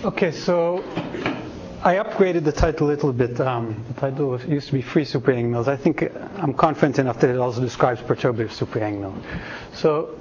Okay, so I upgraded the title a little bit. The title used to be Free Super Yang Mills. I think I'm confident enough that it also describes perturbative super Yang mill. So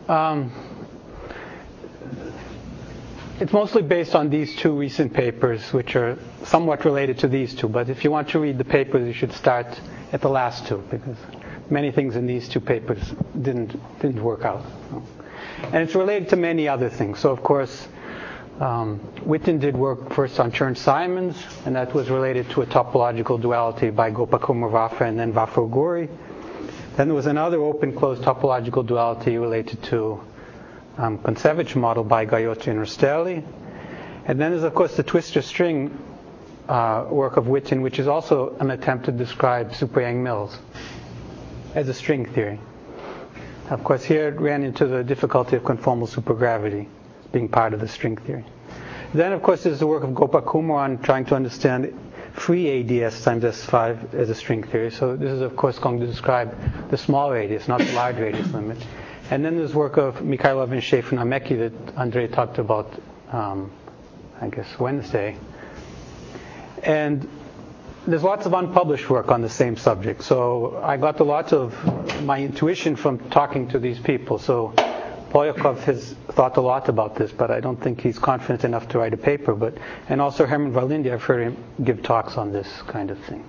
it's mostly based on these two recent papers, which are somewhat related to these two. But if you want to read the papers, you should start at the last two, because many things in these two papers didn't work out. And it's related to many other things. So of course, Witten did work first on Chern-Simons, and that was related to a topological duality by Gopakumar-Vafa and then Vafa-Uguri. Then there was another open-closed topological duality related to Kontsevich model by Gayotri and Rastelli. And then there's, of course, the twistor string work of Witten, which is also an attempt to describe super Yang mills as a string theory. Of course, here it ran into the difficulty of conformal supergravity being part of the string theory. Then, of course, there's the work of Gopakumar on trying to understand free ADS times S5 as a string theory. So this is, of course, going to describe the small radius, not the large radius limit. And then there's work of Mikhailov and Schaefer-Namecki that Andrei talked about, I guess, Wednesday. And there's lots of unpublished work on the same subject. So I got a lot of my intuition from talking to these people. So Polyakov has thought a lot about this, but I don't think he's confident enough to write a paper. And also Herman Valindi, I've heard him give talks on this kind of thing.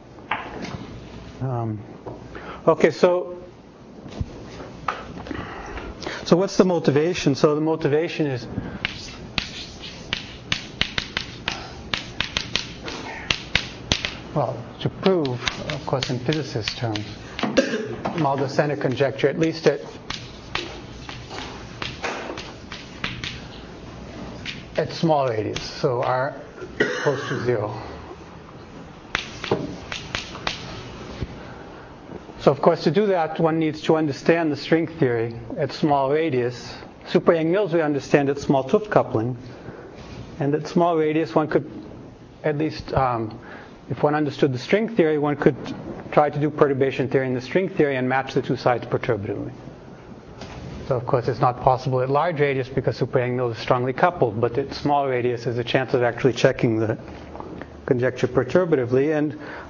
Okay, so what's the motivation? So the motivation is to prove, of course, in physicist terms, Mulder-Center conjecture, at least at small radius, so r close to 0. So of course, to do that, one needs to understand the string theory at small radius. Super Yang mills we understand at small 't Hooft coupling, and at small radius one could, at least if one understood the string theory, one could try to do perturbation theory in the string theory and match the two sides perturbatively. So of course it's not possible at large radius because super Yang mills are strongly coupled, but at small radius there's a chance of actually checking the conjecture perturbatively. And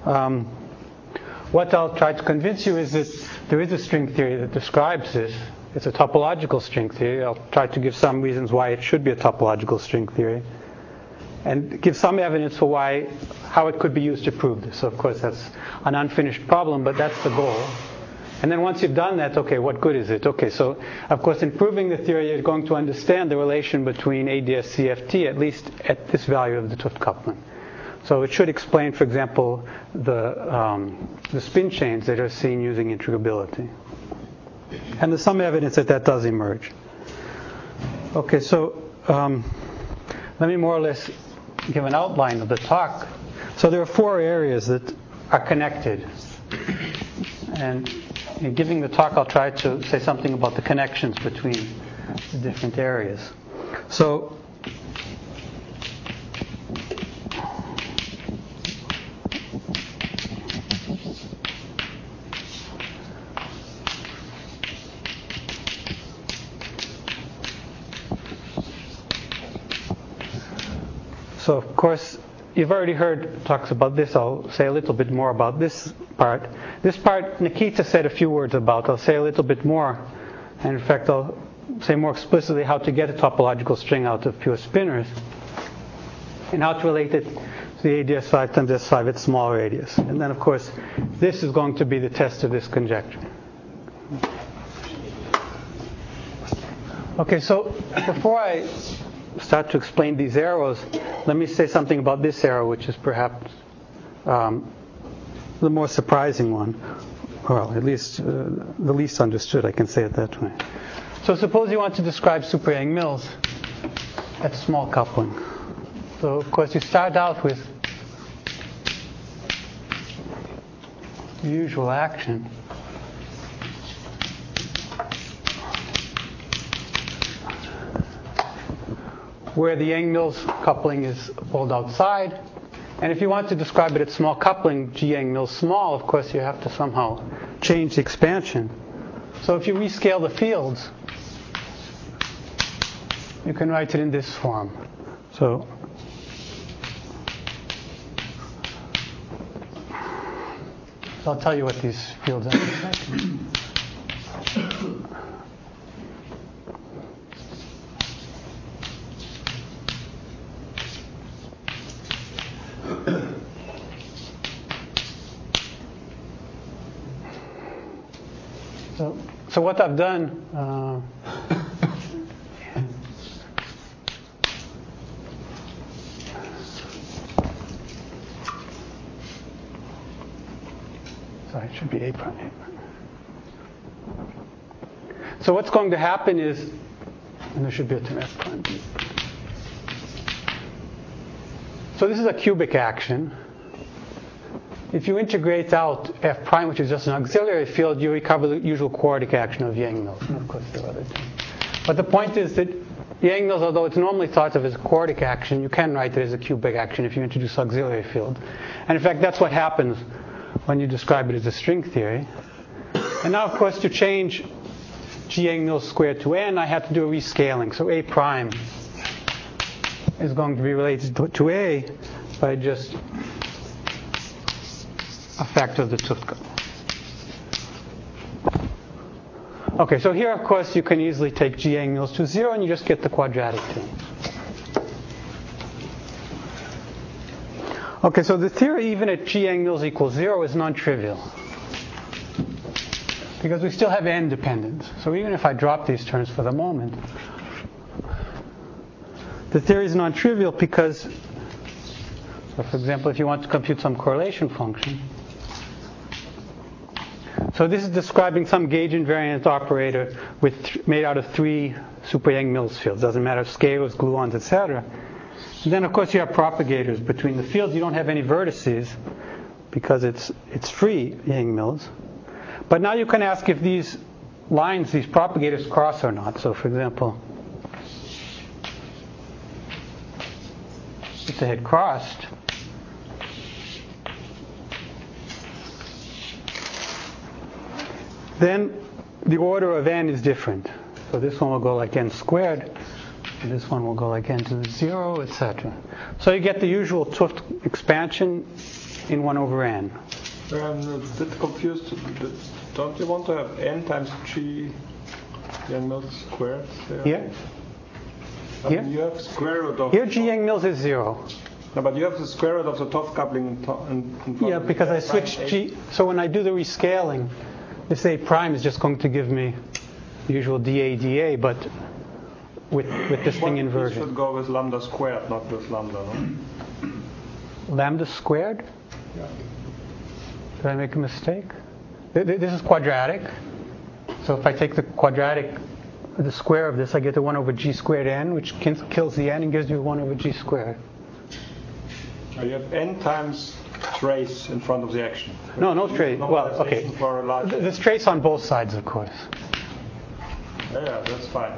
what I'll try to convince you is that there is a string theory that describes this. It's a topological string theory. I'll try to give some reasons why it should be a topological string theory, and give some evidence for how it could be used to prove this. So of course that's an unfinished problem, but that's the goal. And then once you've done that, okay, what good is it? Okay, so of course in proving the theory you're going to understand the relation between ADS CFT, at least at this value of the 't Hooft coupling. So it should explain, for example, the spin chains that are seen using integrability. And there's some evidence that does emerge. Okay, so let me more or less give an outline of the talk. So there are 4 areas that are connected. And in giving the talk, I'll try to say something about the connections between the different areas. So of course, you've already heard talks about this. I'll say a little bit more about this part. This part, Nikita said a few words about. I'll say a little bit more. And in fact, I'll say more explicitly how to get a topological string out of pure spinors, and how to relate it to the ADS5 times S5 at small radius. And then, of course, this is going to be the test of this conjecture. Okay, so before I start to explain these arrows, let me say something about this arrow, which is perhaps the more surprising one, well, at least the least understood, I can say it that way. So suppose you want to describe super Yang mills at small coupling. So of course you start out with the usual action. Where the Yang mills coupling is pulled outside. And if you want to describe it at small coupling, G Yang mills small, of course you have to somehow change the expansion. So if you rescale the fields, you can write it in this form. So So I'll tell you what these fields are. So what I've done, sorry, it should be A prime. So what's going to happen is, and there should be a term F prime. So this is a cubic action. If you integrate out F prime, which is just an auxiliary field, you recover the usual quartic action of Yang-Mills. And of course, there are other things. But the point is that Yang-Mills, although it's normally thought of as a quartic action, you can write it as a cubic action if you introduce auxiliary field. And in fact, that's what happens when you describe it as a string theory. And now, of course, to change G Yang-Mills squared to n, I have to do a rescaling. So A prime is going to be related to A by just a factor of the 't Hooft. Okay, so here, of course, you can easily take G Yang-Mills to 0 and you just get the quadratic term. Okay, so the theory even at G Yang-Mills equals 0 is non-trivial, because we still have n dependence. So even if I drop these terms for the moment, the theory is non-trivial because, so for example, if you want to compute some correlation function, so this is describing some gauge invariant operator made out of 3 super Yang-Mills fields. Doesn't matter, scalars, gluons, etc. And then, of course, you have propagators between the fields. You don't have any vertices because it's free Yang-Mills. But now you can ask if these lines, these propagators, cross or not. So, for example, if they had crossed, then the order of n is different. So this one will go like n squared, and this one will go like n to the 0, etc. So you get the usual 't Hooft expansion in 1 over n. I'm a bit confused. Don't you want to have n times G Yang-Mills squared there? Here? Here? You have square root of... Here G Yang-Mills is 0. No, but you have the square root of the 't Hooft coupling in front. Yeah, because I switched G. So when I do the rescaling, this A prime is just going to give me the usual dA, but with this thing inverted. You should go with lambda squared, not with lambda, no? Lambda squared? Yeah. Did I make a mistake? This is quadratic. So if I take the quadratic, the square of this, I get the 1 over G squared n, which kills the n and gives me 1 over G squared. You have n times trace in front of the action. No trace. Well, okay. There's trace on both sides, of course. Yeah, that's fine.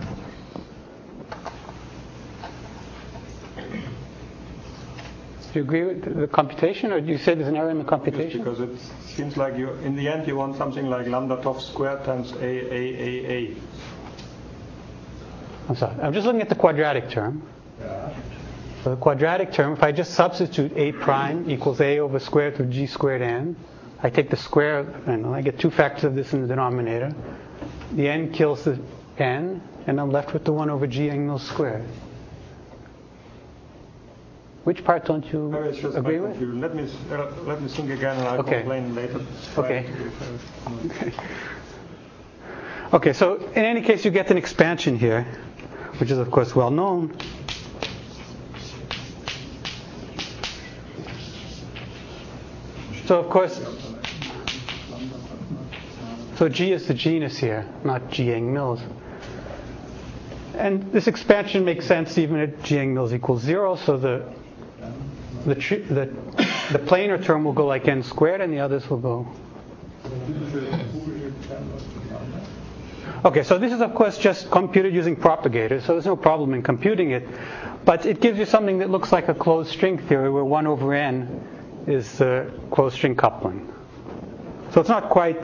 Do you agree with the computation, or do you say there's an error in the computation? Because it seems like in the end, you want something like lambda 't Hooft squared times A. I'm sorry. I'm just looking at the quadratic term. Yeah. So the quadratic term, if I just substitute A prime equals A over square root of G squared n, I take the square, and I get 2 factors of this in the denominator. The n kills the n, and I'm left with the 1 over G Yang-Mills squared. Which part don't you agree with? Let me think again, and I'll complain later. Okay. Okay, so in any case, you get an expansion here, which is, of course, well known. So, of course, so G is the genus here, not G Yang-Mills. And this expansion makes sense even at G Yang-Mills equals 0, so the planar term will go like n squared, and the others will go. Okay, so this is, of course, just computed using propagators, so there's no problem in computing it. But it gives you something that looks like a closed string theory, where 1 over n is the closed string coupling. So it's not quite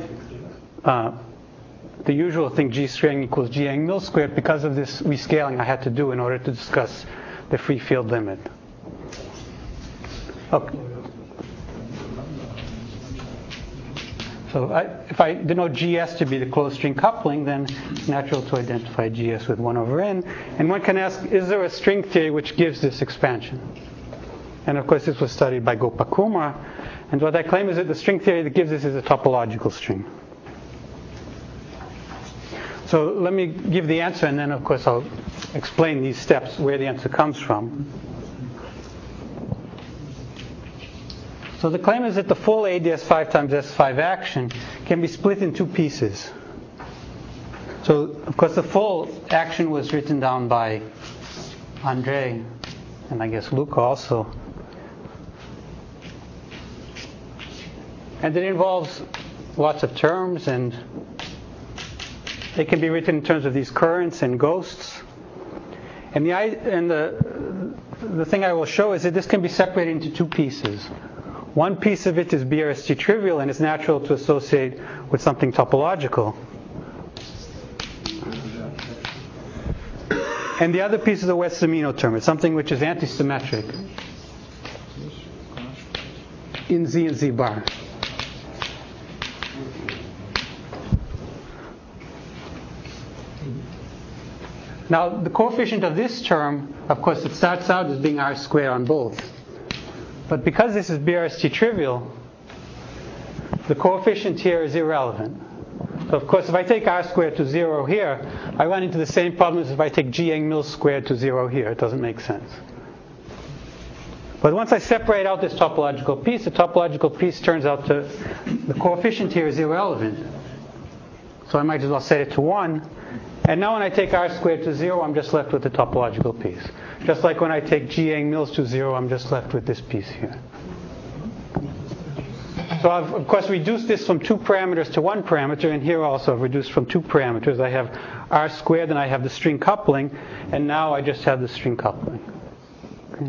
the usual thing, G string equals G Yang-Mills squared, because of this rescaling I had to do in order to discuss the free field limit. Okay. So if I denote GS to be the closed string coupling, then it's natural to identify GS with 1 over n. And one can ask, is there a string theory which gives this expansion? And of course, this was studied by Gopakumar. And what I claim is that the string theory that gives this is a topological string. So let me give the answer, and then of course I'll explain these steps, where the answer comes from. So the claim is that the full ADS5 times S5 action can be split in two pieces. So of course the full action was written down by Andrei, and I guess Luca also. And it involves lots of terms, and they can be written in terms of these currents and ghosts. And the thing I will show is that this can be separated into two pieces. One piece of it is BRST trivial, and it's natural to associate with something topological. And the other piece is a Wess-Zumino term. It's something which is antisymmetric in Z and Z bar. Now, the coefficient of this term, of course, it starts out as being R squared on both. But because this is BRST trivial, the coefficient here is irrelevant. So, of course, if I take R squared to 0 here, I run into the same problem as if I take G Yang-Mills squared to 0 here. It doesn't make sense. But once I separate out this topological piece, the topological piece turns out to, the coefficient here is irrelevant. So I might as well set it to 1. And now when I take R squared to 0, I'm just left with the topological piece. Just like when I take G Yang-Mills to 0, I'm just left with this piece here. So I've, of course, reduced this from 2 parameters to 1 parameter, and here also I've reduced from 2 parameters. I have R squared, and I have the string coupling, and now I just have the string coupling. Okay.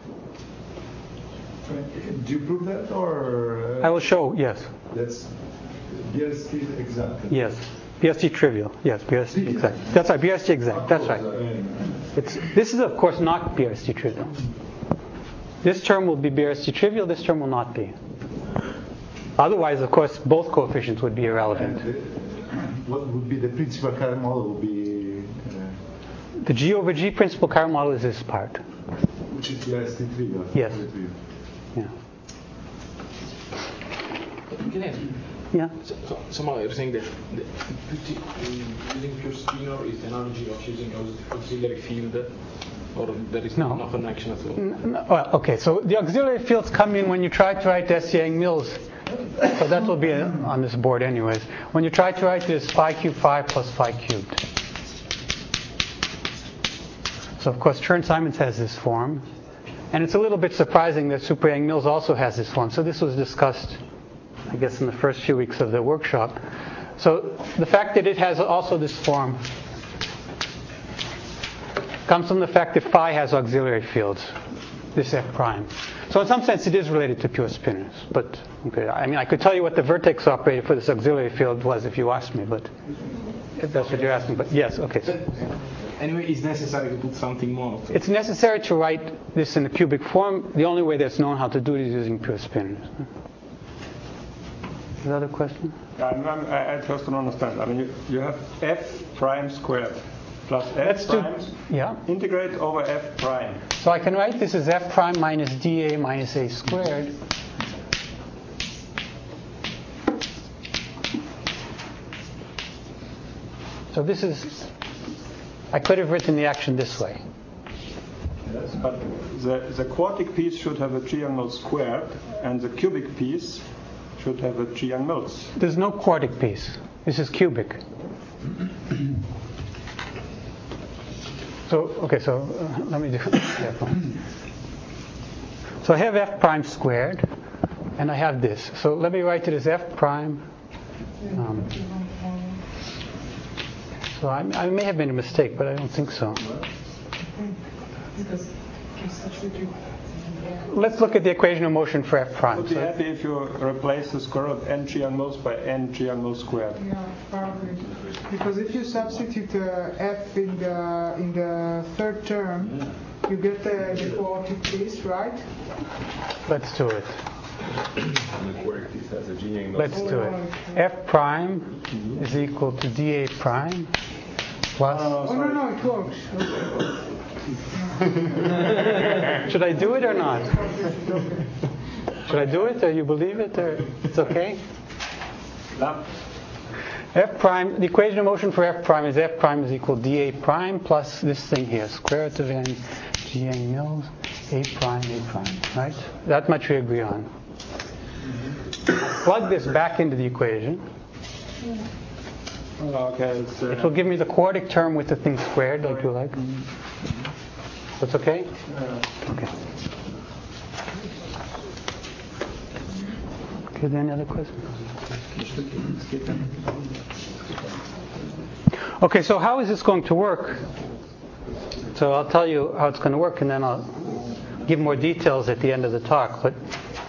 Do you prove that, or? I will show, yes. That's BRST exact. Yes. BRST trivial. Yes, BRST exact. That's right, BRST exact. That's right. This is, of course, not BRST trivial. This term will be BRST trivial, this term will not be. Otherwise, of course, both coefficients would be irrelevant. What would be the principal current model? Would be the G over G principal current model is this part. Which is BRST trivial. Yes. Yeah. Can I ask? Yeah. So somehow you're saying that using pure spinor is the analogy of using auxiliary field, or there is no connection at all? No, well, okay, so the auxiliary fields come in when you try to write S. Yang-Mills. So that will be on this board anyways. When you try to write this phi cubed phi plus phi cubed. So of course Chern-Simons has this form. And it's a little bit surprising that Super Yang-Mills also has this form. So this was discussed, I guess, in the first few weeks of the workshop. So the fact that it has also this form comes from the fact that phi has auxiliary fields, this F prime. So in some sense it is related to pure spinors. But okay, I mean, I could tell you what the vertex operator for this auxiliary field was if you asked me, but if that's what you're asking. But yes, okay. So anyway, it's necessary to put something more. It's necessary to write this in a cubic form. The only way that's known how to do it is using pure spinors. Another question? I just don't understand. I mean, you have F prime squared plus F prime. Yeah. Integrate over F prime. So I can write this as F prime minus dA minus A squared. So this is, I could have written the action this way. Yes, but the quartic piece should have a G Yang-Mills squared, and the cubic piece should have a G Yang-Mills. There's no quartic piece. This is cubic. So, okay, so let me do it. So I have F prime squared, and I have this. So let me write it as F prime. So I may have made a mistake, but I don't think so. Let's look at the equation of motion for F prime. I would be happy if you replace the square root n G Yang-Mills by n G Yang-Mills squared. Yeah, probably. Because if you substitute F in the third term, you get the quartic piece, right? Let's do it. And the quartic piece has a G angle. Let's do it. F prime is equal to dA prime plus... Oh, no, it works. Should I do it or not? Should I do it, or you believe it, or it's okay? No. F prime, the equation of motion for F prime is equal to dA prime plus this thing here, square root of n G Mills, A prime, right? That much we agree on. Plug this back into the equation. Okay. It will give me the quartic term with the thing squared, like you like. That's okay? Okay. Okay, any other questions? Okay, so how is this going to work? So I'll tell you how it's going to work, and then I'll give more details at the end of the talk. But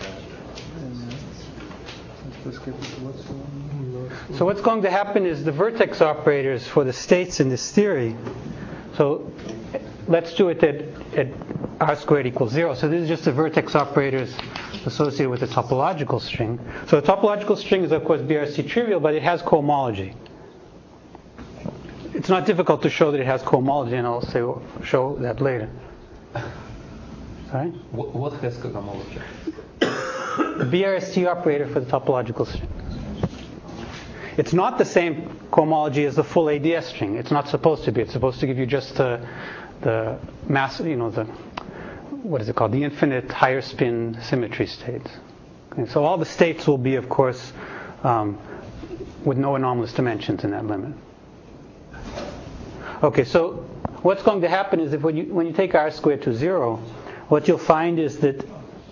so what's going to happen is the vertex operators for the states in this theory. So let's do it at r squared equals 0. So this is just the vertex operators associated with the topological string. So the topological string is, of course, BRC trivial, but it has cohomology. It's not difficult to show that it has cohomology, and I'll show that later. Sorry? What has cohomology? The BRST operator for the topological string. It's not the same cohomology as the full ADS string. It's not supposed to be. It's supposed to give you just the mass, the what is it called? The infinite higher spin symmetry states. Okay, so all the states will be, of course, with no anomalous dimensions in that limit. Okay, so what's going to happen is that when you take r squared to 0, what you'll find is that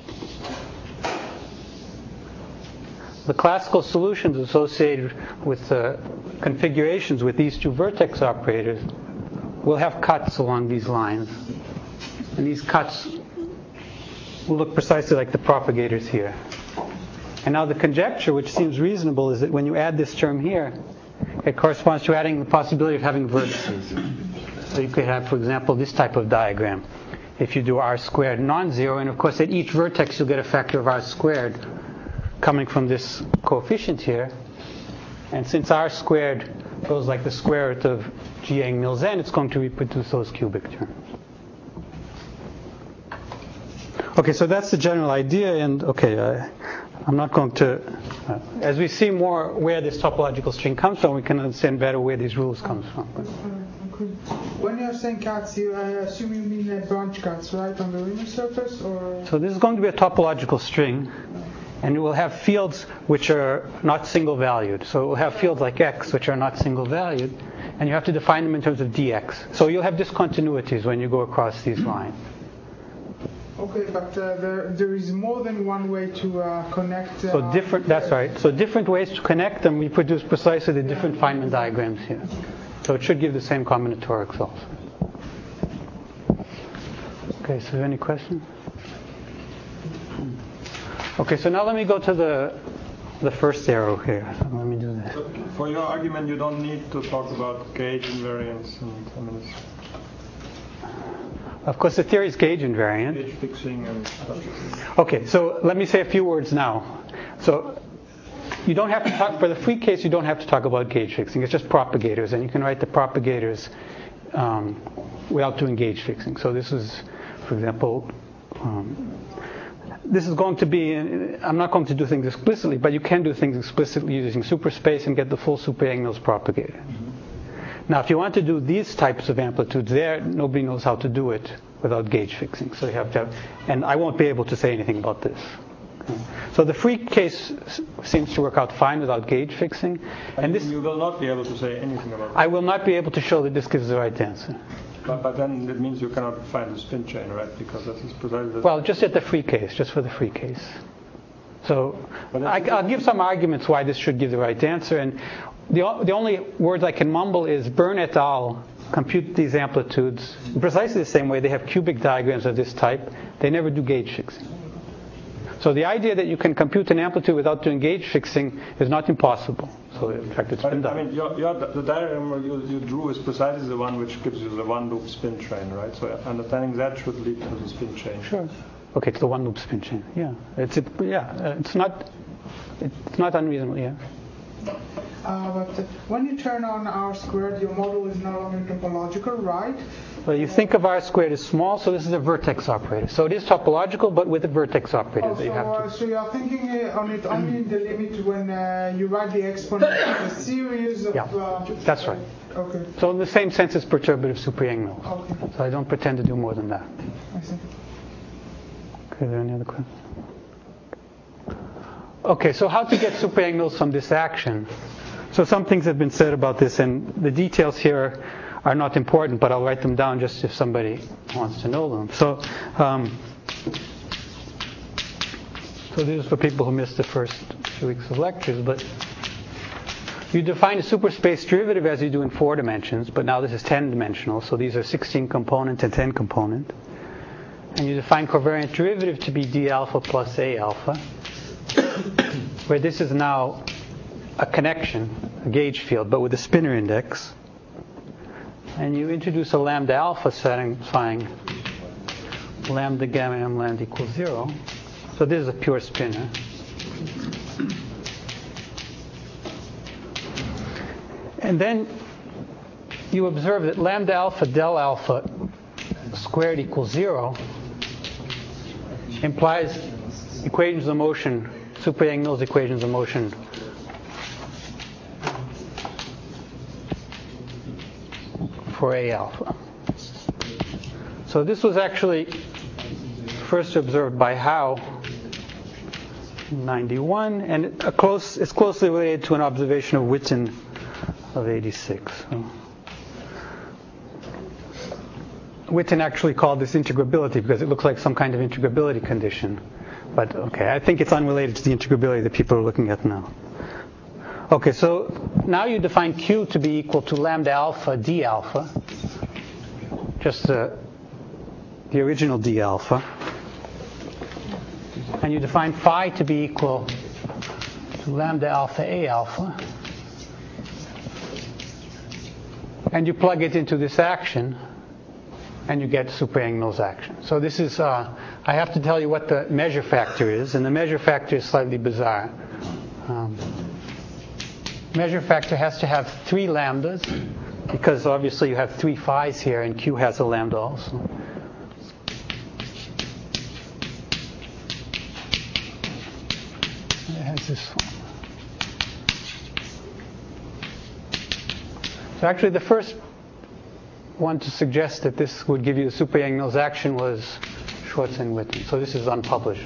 the classical solutions associated with the configurations with these two vertex operators will have cuts along these lines. And these cuts will look precisely like the propagators here. And now the conjecture, which seems reasonable, is that when you add this term here, it corresponds to adding the possibility of having vertices. So you could have, for example, this type of diagram. If you do r squared non-zero, and of course at each vertex you'll get a factor of r squared coming from this coefficient here. And since r squared goes like the square root of G A Mills n, it's going to reproduce those cubic terms. Okay, so that's the general idea, and I'm not going to, as we see more where this topological string comes from, we can understand better where these rules come from. When you're saying cuts, I assume you mean branch cuts, right, on the Riemann surface, or? So this is going to be a topological string, and it will have fields which are not single valued. So it will have fields like x which are not single valued, and you have to define them in terms of dx. So you'll have discontinuities when you go across these lines. Okay, but there is more than one way to connect. So different. That's right. So different ways to connect them. We produce precisely the different Feynman diagrams here. So it should give the same combinatorics also. Okay. So any questions? Okay. So now let me go to the first arrow here. So let me do this. So for your argument, you don't need to talk about gauge invariance and Of course, the theory is gauge invariant. Gauge fixing and stuff. Okay, so let me say a few words now. So you don't have to talk, for the free case, you don't have to talk about gauge fixing. It's just propagators, and you can write the propagators without doing gauge fixing. So this is, for example, this is going to be, I'm not going to do things explicitly, but you can do things explicitly using superspace and get the full super Yang-Mills propagator. Now, if you want to do these types of amplitudes there, nobody knows how to do it without gauge fixing. So you have to have, and I won't be able to say anything about this. Okay. So the free case seems to work out fine without gauge fixing. And this, you will not be able to say anything about it. I will not be able to show that this gives the right answer. But then it means you cannot find the spin chain, right? Because that is precisely. Well, just at the free case, just for the free case. So I'll give some arguments why this should give the right answer. And the only words I can mumble is Byrne et al. Compute these amplitudes in precisely the same way. They have cubic diagrams of this type. They never do gauge fixing. So the idea that you can compute an amplitude without doing gauge fixing is not impossible. So in fact, it's been done. I mean, the diagram you drew is precisely the one which gives you the one-loop spin chain, right? So understanding that should lead to the spin chain. Sure. Okay, to the one loop spin chain. Yeah, it's not unreasonable. Yeah. But when you turn on R squared, your model is no longer topological, right? Well, you think of R squared as small, so this is a vertex operator. So it is topological, but with a vertex operator that you have to. So you are thinking on it only in the limit when you write the exponent of a series of... That's right. Okay. So in the same sense as perturbative super Yang-Mills. Okay. So I don't pretend to do more than that. I see. Okay, are there any other questions? Okay, so how to get super Yang-Mills from this action? So some things have been said about this, and the details here are not important, but I'll write them down just if somebody wants to know them. So this is for people who missed the first few weeks of lectures, but you define a superspace derivative as you do in 4 dimensions, but now this is 10-dimensional, so these are 16 component and 10 component. And you define covariant derivative to be d alpha plus a alpha, where this is now a connection, a gauge field, but with a spinor index. And you introduce a lambda alpha satisfying lambda gamma m lambda equals 0. So this is a pure spinor. And then you observe that lambda alpha del alpha squared equals 0 implies equations of motion, super Yang-Mills equations of motion for A alpha. So this was actually first observed by Howe in 91, and it's closely related to an observation of Witten of 86. So Witten actually called this integrability because it looks like some kind of integrability condition. But okay, I think it's unrelated to the integrability that people are looking at now. Okay, so now you define Q to be equal to lambda alpha d alpha, just the original d alpha. And you define phi to be equal to lambda alpha a alpha. And you plug it into this action, and you get super Yang-Mills action. So this is, I have to tell you what the measure factor is, and the measure factor is slightly bizarre. Measure factor has to have 3 lambdas, because obviously you have 3 phis here, and Q has a lambda also. It has this form. So actually the first one to suggest that this would give you a super Yang-Mills action was Schwartz and Witten. So this is unpublished.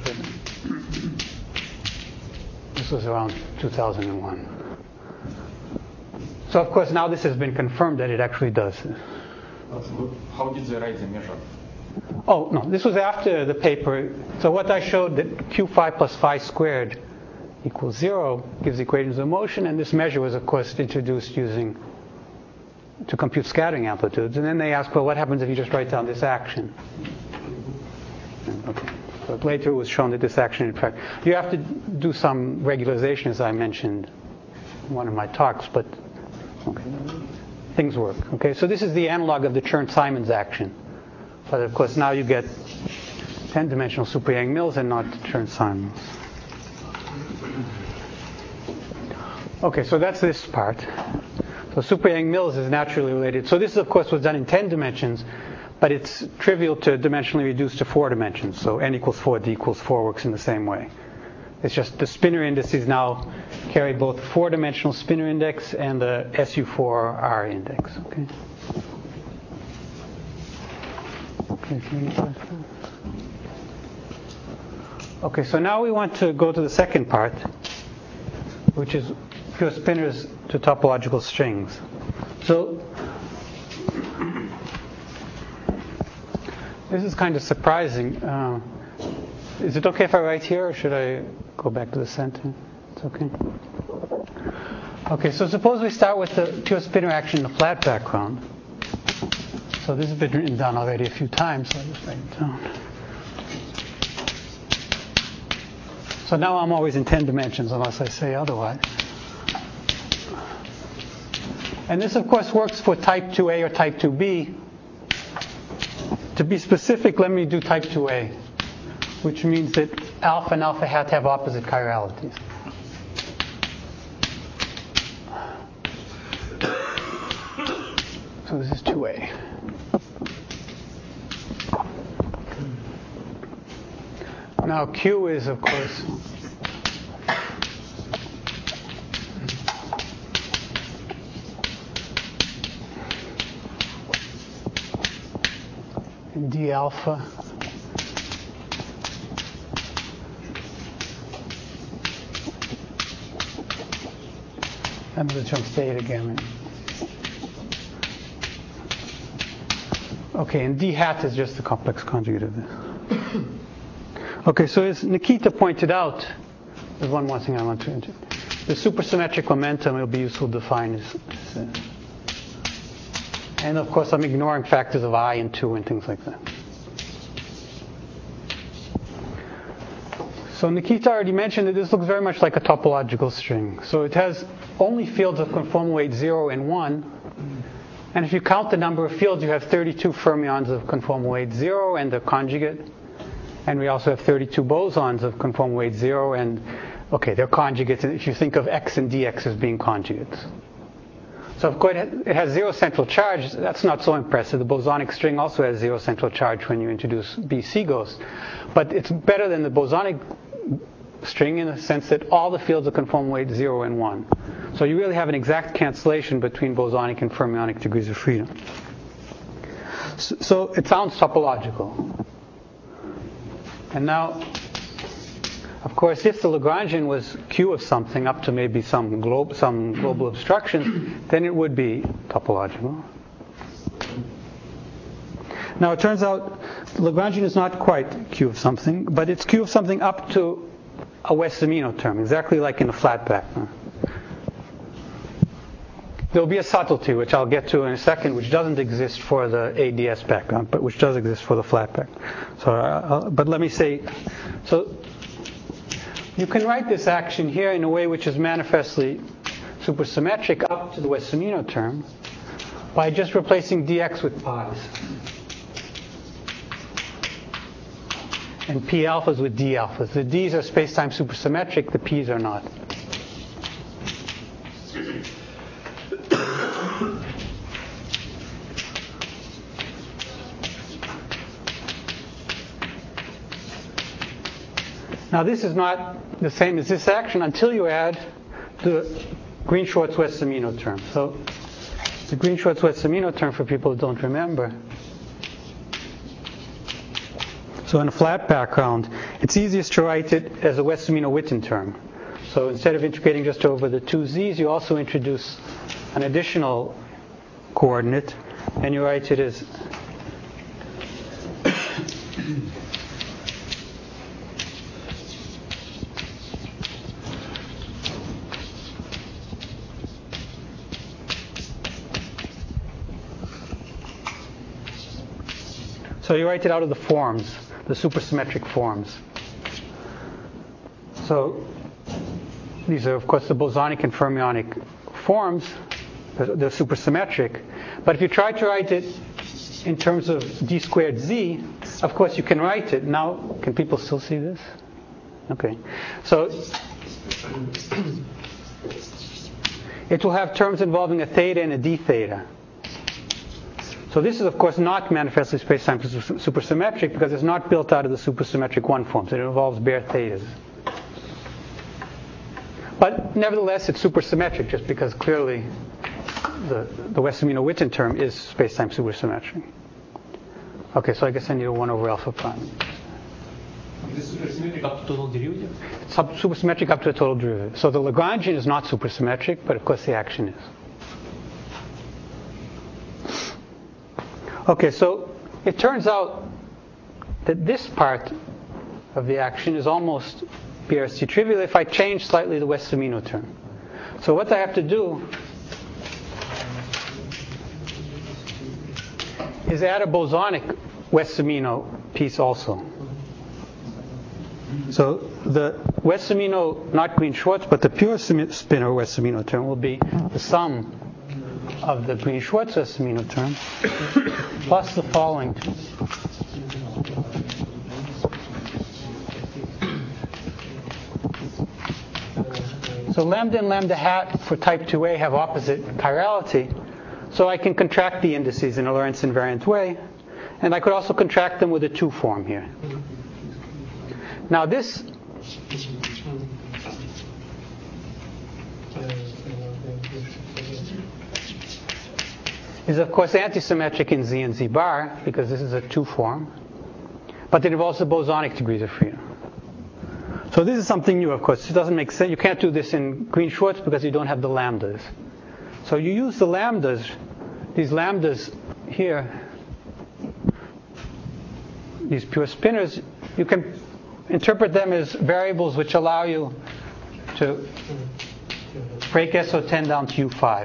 This was around 2001. So of course now this has been confirmed that it actually does. How did they write the measure? Oh, no, this was after the paper. So what I showed that Q phi plus phi squared equals 0 gives equations of motion, and this measure was of course introduced to compute scattering amplitudes. And then they asked, well, what happens if you just write down this action? Okay. So later it was shown that this action, in fact, you have to do some regularization, as I mentioned in one of my talks, but okay, things work. Okay, so this is the analog of the Chern-Simons action. But of course now you get 10-dimensional super Yang-Mills and not Chern-Simons. Okay, so that's this part. So super Yang-Mills is naturally related. So this, of course, was done in 10 dimensions, but it's trivial to dimensionally reduce to 4 dimensions. So n equals 4, d equals 4 works in the same way. It's just the spinor indices now carry both 4-dimensional spinor index and the SU4R index. Okay. Okay, so now we want to go to the second part, which is pure spinors to topological strings. So this is kind of surprising. Is it okay if I write here, or should I go back to the center? It's okay. Okay, so suppose we start with the pure spinor action in the flat background. So this has been written down already a few times, so I'll just write it down. So now I'm always in 10 dimensions unless I say otherwise. And this, of course, works for type 2A or type 2B. To be specific, let me do type 2A. which means that alpha and alpha hat have opposite chiralities. So this is 2A. Now Q is, of course, D alpha and the term theta gamma. Okay, and D hat is just the complex conjugate of this. Okay, so as Nikita pointed out, there's one more thing I want to mention. The supersymmetric momentum will be useful to define as and of course I'm ignoring factors of I and 2 and things like that. So Nikita already mentioned that this looks very much like a topological string. So it has only fields of conformal weight 0 and 1. And if you count the number of fields, you have 32 fermions of conformal weight 0 and the conjugate. And we also have 32 bosons of conformal weight 0 and, okay, they're conjugates if you think of x and dx as being conjugates. So of course it has 0 central charge. That's not so impressive. The bosonic string also has 0 central charge when you introduce BC ghosts. But it's better than the bosonic string in the sense that all the fields are conformal weight 0 and 1. So you really have an exact cancellation between bosonic and fermionic degrees of freedom. So it sounds topological. And now, of course, if the Lagrangian was Q of something up to maybe some global obstruction, then it would be topological. Now it turns out the Lagrangian is not quite Q of something, but it's Q of something up to a Wess-Zumino term, exactly like in the flatback. There'll be a subtlety, which I'll get to in a second, which doesn't exist for the ADS background, but which does exist for the flatback. So, but let me say, so you can write this action here in a way which is manifestly supersymmetric up to the Wess-Zumino term by just replacing dx with pi's. And p alphas with d alphas. The d's are space-time supersymmetric, the p's are not. Now this is not the same as this action until you add the Green-Schwarz-Wess-Zumino term. So the Green-Schwarz-Wess-Zumino term, for people who don't remember. So in a flat background, it's easiest to write it as a Wess-Zumino-Witten term. So instead of integrating just over the two z's, you also introduce an additional coordinate, and you write it as so you write it out of the forms, the supersymmetric forms. So these are, of course, the bosonic and fermionic forms. They're supersymmetric. But if you try to write it in terms of d squared z, of course you can write it. Now, can people still see this? Okay. So it will have terms involving a theta and a d theta. So this is, of course, not manifestly space-time supersymmetric because it's not built out of the supersymmetric one forms. It involves bare thetas. But nevertheless, it's supersymmetric just because clearly the Wess-Zumino-Witten term is space-time supersymmetric. Okay, so I guess I need a 1 over alpha prime. Is this supersymmetric up to total derivative? It's supersymmetric up to a total derivative. So the Lagrangian is not supersymmetric, but of course the action is. Okay, so it turns out that this part of the action is almost BRST trivial if I change slightly the Wess-Zumino term. So what I have to do is add a bosonic Wess-Zumino piece also. So the Wess-Zumino, not Green-Schwarz, but the pure spinor Wess-Zumino term will be the sum of the Green-Schwarz Wess-Zumino term plus the following. So lambda and lambda hat for type 2a have opposite chirality. So I can contract the indices in a Lorentz invariant way. And I could also contract them with a 2 form here. Now this is of course antisymmetric in Z and Z bar because this is a 2 form. But it involves the bosonic degrees of freedom. So this is something new, of course. It doesn't make sense. You can't do this in Green-Schwarz because you don't have the lambdas. So you use the lambdas, these lambdas here, these pure spinors, you can interpret them as variables which allow you to break SO10 down to U5.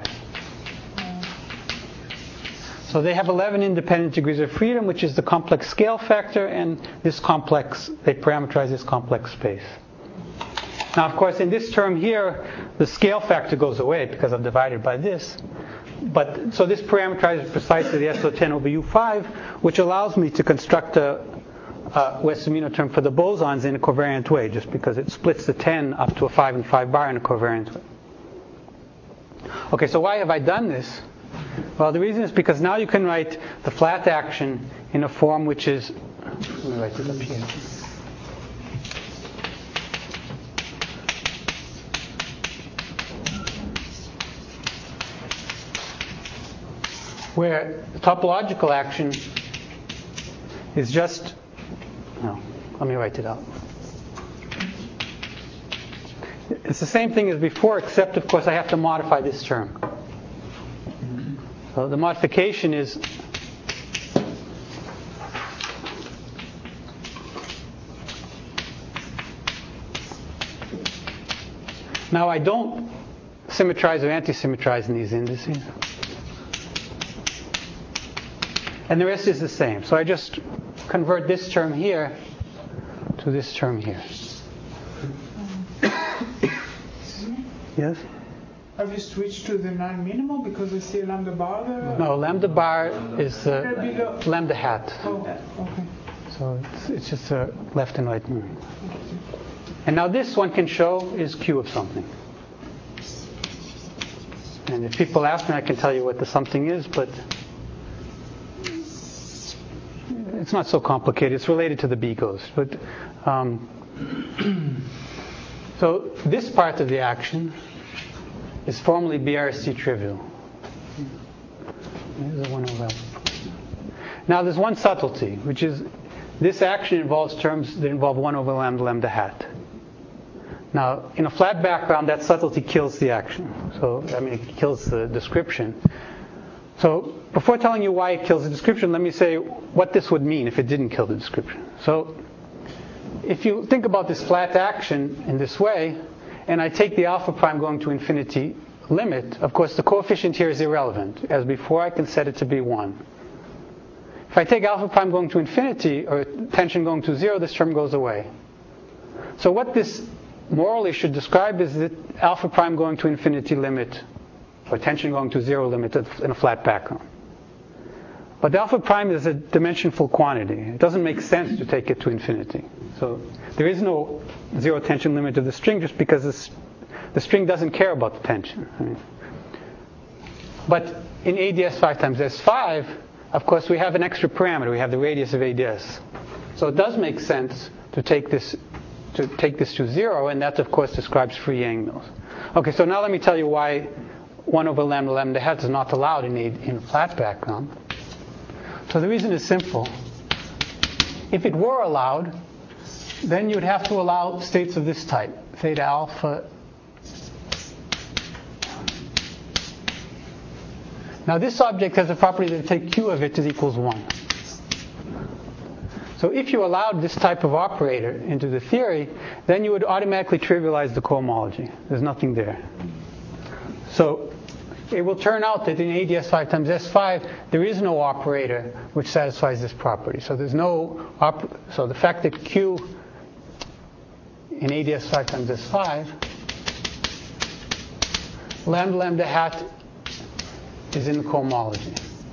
So they have 11 independent degrees of freedom, which is the complex scale factor, and this complex, they parameterize this complex space. Now, of course, in this term here, the scale factor goes away because I'm divided by this. But so this parameterizes precisely the SO10 over U5, which allows me to construct a Wess-Zumino term for the bosons in a covariant way, just because it splits the 10 up to a 5 and 5 bar in a covariant way. Okay, so why have I done this? Well, the reason is because now you can write the flat action in a form which is, let me write it up here, where the topological action is just, no, let me write it out. It's the same thing as before, except of course I have to modify this term. So the modification is now I don't symmetrize or anti-symmetrize in these indices. And the rest is the same. So I just convert this term here to this term here. Yes? Have you switched to the non-minimal because I see lambda bar there? No, lambda bar is lambda hat. Oh, okay. So it's just a left and right moving. And now this one can show is Q of something. And if people ask me, I can tell you what the something is, but it's not so complicated. It's related to the Bigos. But so this part of the action is formally BRST trivial. Now there's one subtlety, which is this action involves terms that involve 1 over lambda lambda hat. Now, in a flat background, that subtlety kills the action. So, I mean, it kills the description. So, before telling you why it kills the description, let me say what this would mean if it didn't kill the description. So, if you think about this flat action in this way, and I take the alpha prime going to infinity limit, of course, the coefficient here is irrelevant. As before, I can set it to be 1. If I take alpha prime going to infinity, or tension going to 0, this term goes away. So what this morally should describe is that alpha prime going to infinity limit, or tension going to 0 limit in a flat background. But alpha prime is a dimensionful quantity. It doesn't make sense to take it to infinity. So there is no 0 tension limit of the string just because the string doesn't care about the tension. I mean, but in ADS 5 times S5, of course, we have an extra parameter. We have the radius of ADS. So it does make sense to take this to 0, and that, of course, describes free Yang mills. Okay, so now let me tell you why 1 over lambda lambda hat is not allowed in a flat background. So the reason is simple. If it were allowed, then you'd have to allow states of this type, theta alpha. Now this object has a property that take Q of it is equals 1. So if you allowed this type of operator into the theory, then you would automatically trivialize the cohomology. There's nothing there. So it will turn out that in ADS 5 times S5, there is no operator which satisfies this property. So there's no so the fact that Q in ADS 5 times S5, lambda lambda hat is in the cohomology,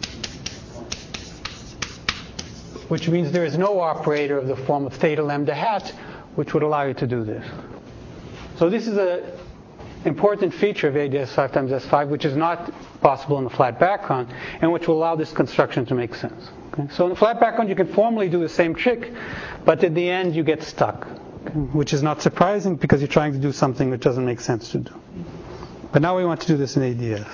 which means there is no operator of the form of theta lambda hat which would allow you to do this. So this is important feature of ADS 5 times S5, which is not possible in the flat background, and which will allow this construction to make sense. Okay? So in the flat background, you can formally do the same trick, but in the end, you get stuck, okay? Which is not surprising because you're trying to do something which doesn't make sense to do. But now we want to do this in ADS.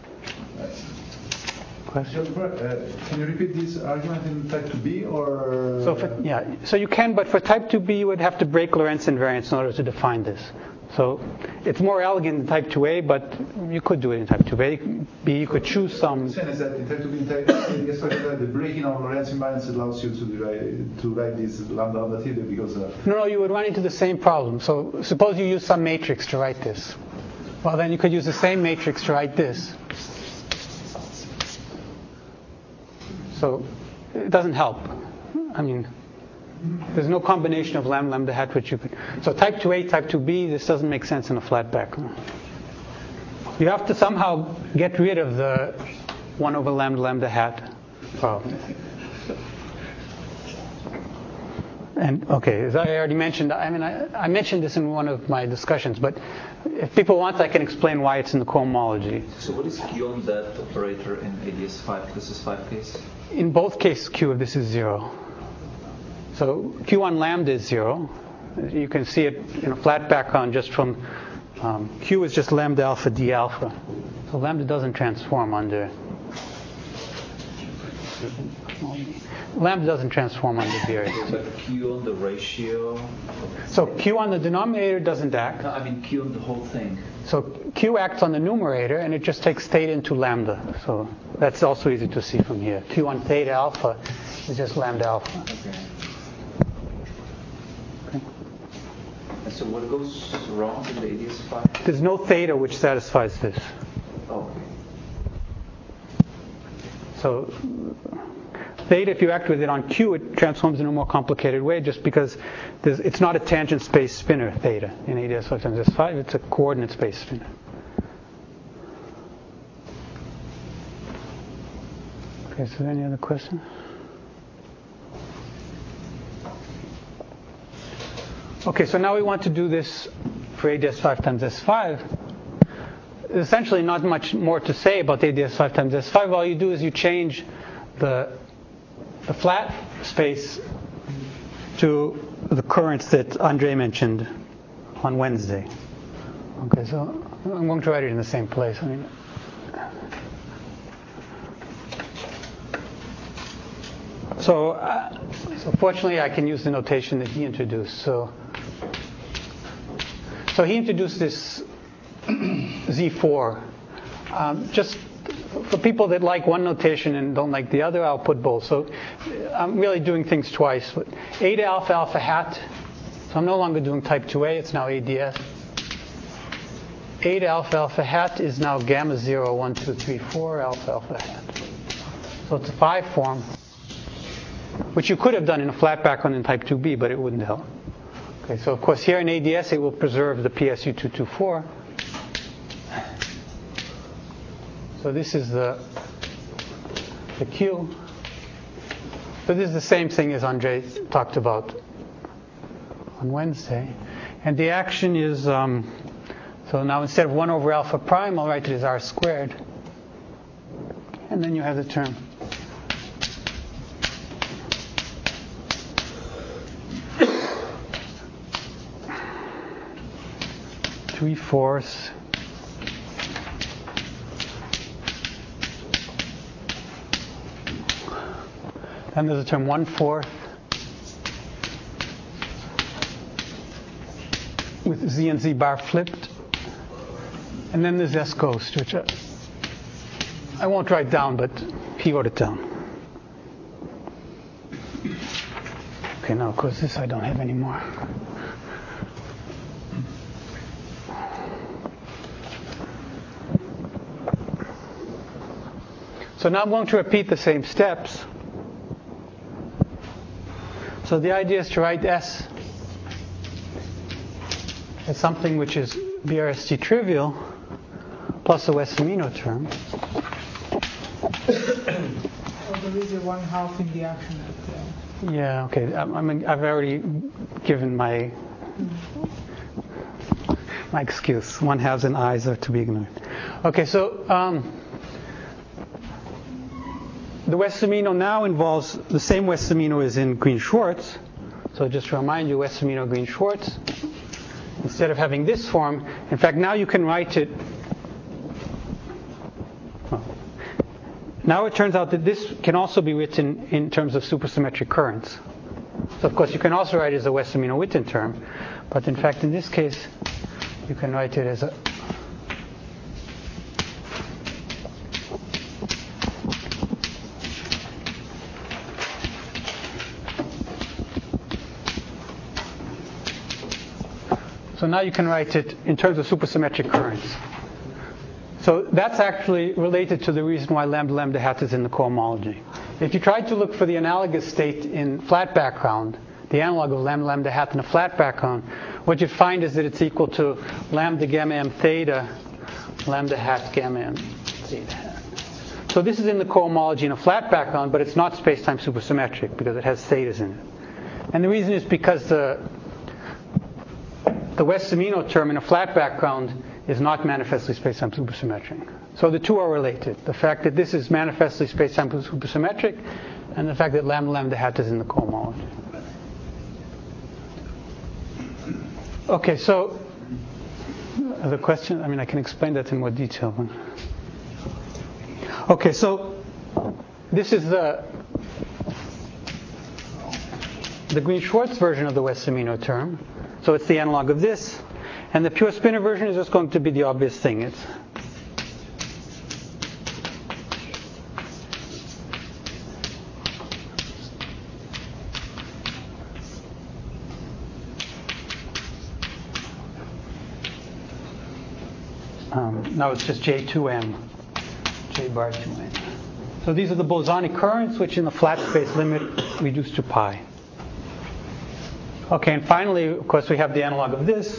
Question? Can you repeat this argument in type 2b or? So you can, but for type 2b, you would have to break Lorentz invariance in order to define this. So it's more elegant in type 2a, but you could do it in type 2b. You could choose some. What I'm saying is that in type 2b, in type A, the breaking of Lorentz invariance allows you to write this lambda theta because. No, you would run into the same problem. So suppose you use some matrix to write this. Well, then you could use the same matrix to write this. So it doesn't help. I mean, there's no combination of lambda hat which you could. So type 2a, type 2b, this doesn't make sense in a flat background. You have to somehow get rid of the 1 over lambda hat problem. And okay, as I already mentioned, I mentioned this in one of my discussions, but if people want, I can explain why it's in the cohomology. So what is Q on that operator in ADS 5? This is 5 case? In both cases, Q of this is 0. So Q on lambda is 0. You can see it in a flat background just from Q is just lambda alpha d alpha. So lambda doesn't transform under variance. But Q on the ratio? So Q on the denominator doesn't act. No, I mean Q on the whole thing. So Q acts on the numerator and it just takes theta into lambda. So that's also easy to see from here. Q on theta alpha is just lambda alpha. Okay. And so what goes wrong in the ADS 5? There's no theta which satisfies this. Oh. So theta, if you act with it on Q, it transforms in a more complicated way just because it's not a tangent space spinner, theta. In ADS 5 times S5, it's a coordinate space spinner. Okay, so any other questions? Okay, so now we want to do this for ADS 5 times S5. There's essentially not much more to say about ADS 5 times S5. All you do is you change the flat space to the currents that Andre mentioned on Wednesday. Okay, so I'm going to write it in the same place. So fortunately, I can use the notation that he introduced. So he introduced this Z4. Just for people that like one notation and don't like the other, I'll put both. So I'm really doing things twice. But eta alpha alpha hat. So I'm no longer doing type 2a. It's now ADS. Eta alpha alpha hat is now gamma 0, 1, 2, 3, 4 alpha alpha hat. So it's a 5 form, which you could have done in a flat background in type 2b, but it wouldn't help. Okay, so of course here in ADS it will preserve the PSU224. So this is the Q. So this is the same thing as Andre talked about on Wednesday. And the action is, so now instead of 1 over alpha prime, I'll write it as r squared. And then you have the term 3/4 then there's a term 1/4 with z and z bar flipped, and then there's S ghost, which I won't write down, but he wrote it down. Okay, now of course this I don't have anymore. So now I'm going to repeat the same steps. So the idea is to write S as something which is BRST trivial plus a Wess-Zumino term. There is a 1/2 in the action. Yeah, okay. I've already given my my excuse. 1/2 and i's are to be ignored. Okay, so the Wess-Zumino now involves the same Wess-Zumino as in Green-Schwarz. So just to remind you, Wess-Zumino, Green-Schwarz. Instead of having this form, in fact, now you can write it. Now it turns out that this can also be written in terms of supersymmetric currents. So of course you can also write it as a Wess-Zumino-Witten term, but in fact in this case you can write it as a So now you can write it in terms of supersymmetric currents. So that's actually related to the reason why lambda hat is in the cohomology. If you tried to look for the analogous state in flat background, the analog of lambda hat in a flat background, what you'd find is that it's equal to lambda gamma m theta, lambda hat gamma m theta hat. So this is in the cohomology in a flat background, but it's not spacetime supersymmetric because it has thetas in it. And the reason is because the Wess-Zumino term in a flat background is not manifestly spacetime supersymmetric. So the two are related. The fact that this is manifestly spacetime supersymmetric and the fact that lambda hat is in the cohomology. Okay, so the question, I mean, I can explain that in more detail. Okay, so this is the Green-Schwarz version of the Wess-Zumino term. So it's the analog of this. And the pure spinor version is just going to be the obvious thing. It's now it's just J2M, J bar 2M. So these are the bosonic currents, which in the flat space limit reduce to pi. Okay, and finally, of course, we have the analog of this.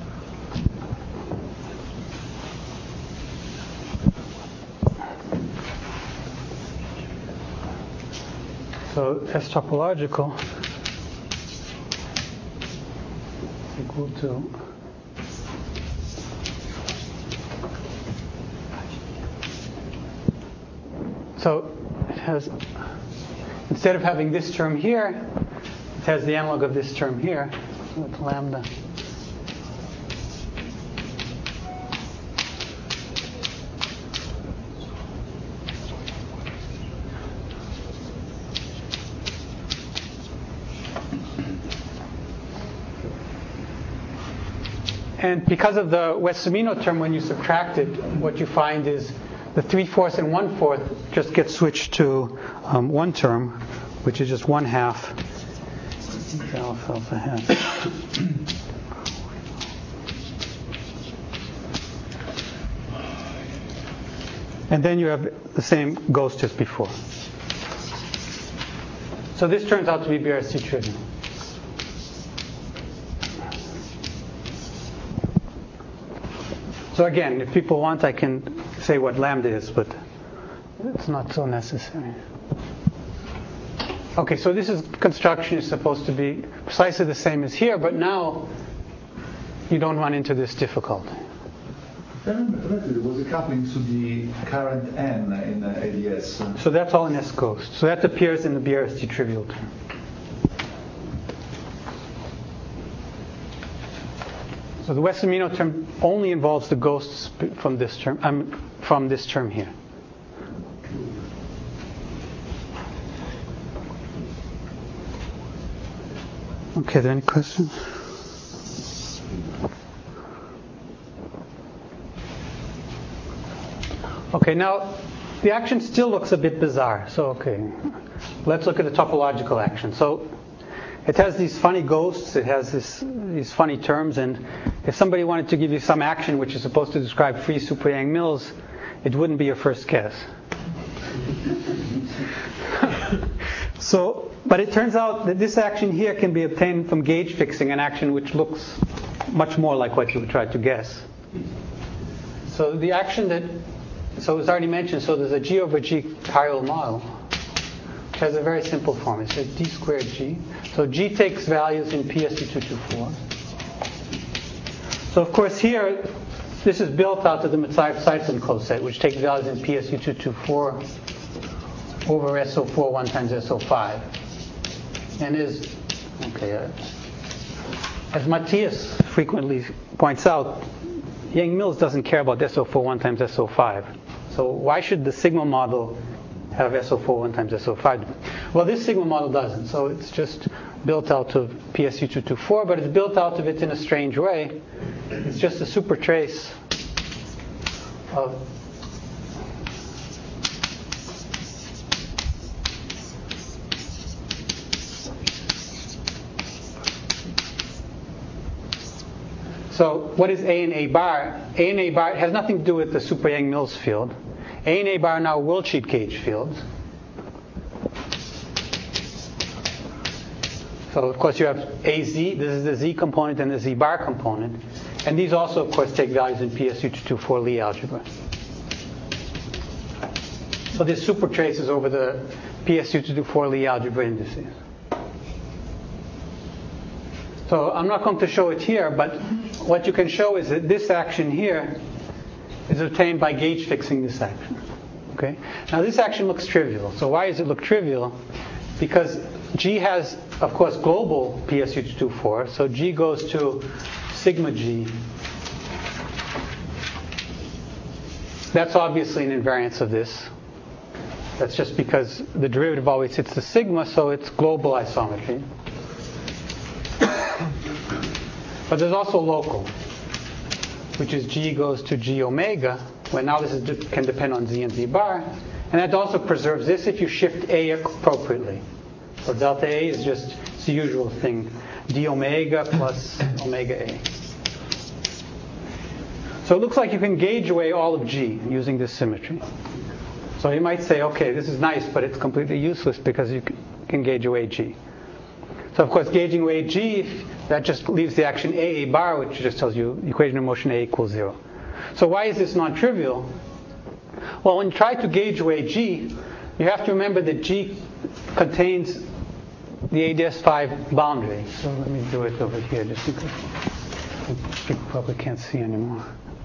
So S topological is equal to so it has, instead of having this term here, it has the analog of this term here with lambda. And because of the Wess-Zumino term, when you subtract it, what you find is the 3/4 and 1/4 just get switched to one term, which is just 1/2 alpha hat. And then you have the same ghost as before. So this turns out to be BRST trivial. So again, if people want, I can say what lambda is, but it's not so necessary. Okay, so this construction is supposed to be precisely the same as here, but now you don't run into this difficulty. If I remember correctly, there was a coupling to the current n in ADS. So that's all in S ghost. So that appears in the BRST trivial term. So the Wess-Zumino term only involves the ghosts from this term here. Okay, are there any questions? Okay, now the action still looks a bit bizarre. So okay, let's look at the topological action. So it has these funny ghosts, it has these funny terms, and if somebody wanted to give you some action which is supposed to describe free super Yang-Mills, it wouldn't be your first guess. So, but it turns out that this action here can be obtained from gauge fixing, an action which looks much more like what you would try to guess. So the action so it was already mentioned, so there's a G over G chiral model, which has a very simple form. It says D squared G. So G takes values in PSE224. So So of course here, this is built out of the Matsayev-Seitlin closed set, which takes values in PSU224 over SO4 1 times SO5. And is, as Matthias frequently points out, Yang-Mills doesn't care about SO4 1 times SO5. So why should the sigma model have SO4 1 times SO5? Well, this sigma model doesn't. So it's just built out of PSU224, but it's built out of it in a strange way. It's just a super trace of So what is A and A bar? A and A bar has nothing to do with the super Yang-Mills field. A and A bar are now worldsheet gauge fields. So of course you have AZ, this is the Z component and the Z bar component. And these also of course take values in PSU224 Lie algebra. So this super traces over the PSU224 Lie algebra indices. So I'm not going to show it here, but what you can show is that this action here is obtained by gauge fixing this action. Okay? Now this action looks trivial. So why does it look trivial? Because G has, of course, global PSU224. So G goes to sigma G. That's obviously an invariance of this. That's just because the derivative always hits the sigma, so it's global isometry. But there's also local, which is G goes to G omega, where now this can depend on Z and Z bar. And that also preserves this if you shift A appropriately. So delta A is just it's the usual thing, D omega plus omega A. So it looks like you can gauge away all of G using this symmetry. So you might say, okay, this is nice, but it's completely useless because you can gauge away G. So of course, gauging away G, that just leaves the action A bar, which just tells you equation of motion A equals 0. So why is this non-trivial? Well, when you try to gauge away G, you have to remember that G contains the ADS5 boundary. So let me do it over here, just because people probably can't see anymore.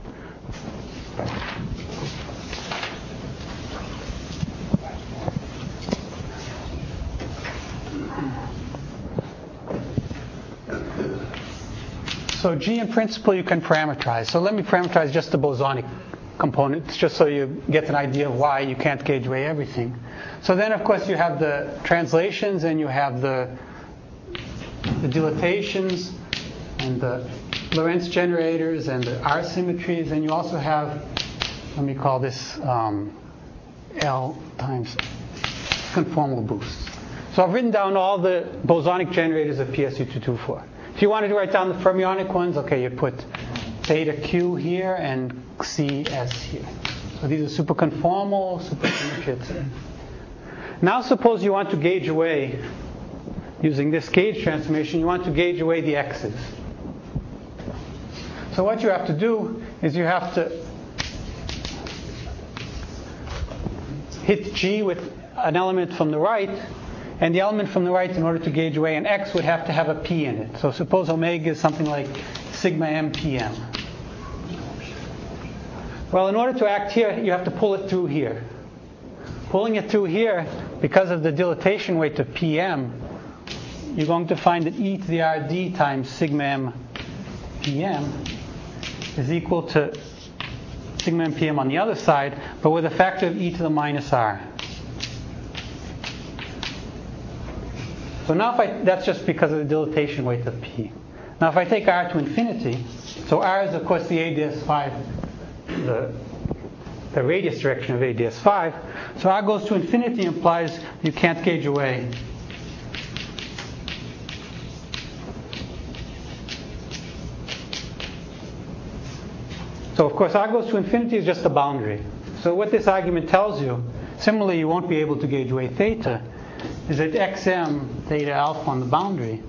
So G in principle you can parameterize. So let me parameterize just the bosonic components, just so you get an idea of why you can't gauge away everything. So then of course you have the translations and you have the dilatations and the Lorentz generators and the R symmetries, and you also have, let me call this L times conformal boosts. So I've written down all the bosonic generators of PSU224. If you wanted to write down the fermionic ones, okay, you put theta Q here and CS here. So these are super conformal, super symmetry, etc. Now suppose you want to gauge away, using this gauge transformation, you want to gauge away the X's. So what you have to do is you have to hit G with an element from the right, and the element from the right, in order to gauge away an X, would have to have a P in it. So suppose omega is something like sigma M PM. Well, in order to act here, you have to pull it through here. Pulling it through here, because of the dilatation weight of PM, you're going to find that e to the RD times sigma M PM is equal to sigma M PM on the other side, but with a factor of e to the minus R. So now that's just because of the dilatation weight of P. Now if I take R to infinity, so R is of course the ADS5, the radius direction of ADS5. So R goes to infinity implies you can't gauge away So of course R goes to infinity is just a boundary. So what this argument tells you, similarly you won't be able to gauge away theta, is that xm theta alpha on the boundary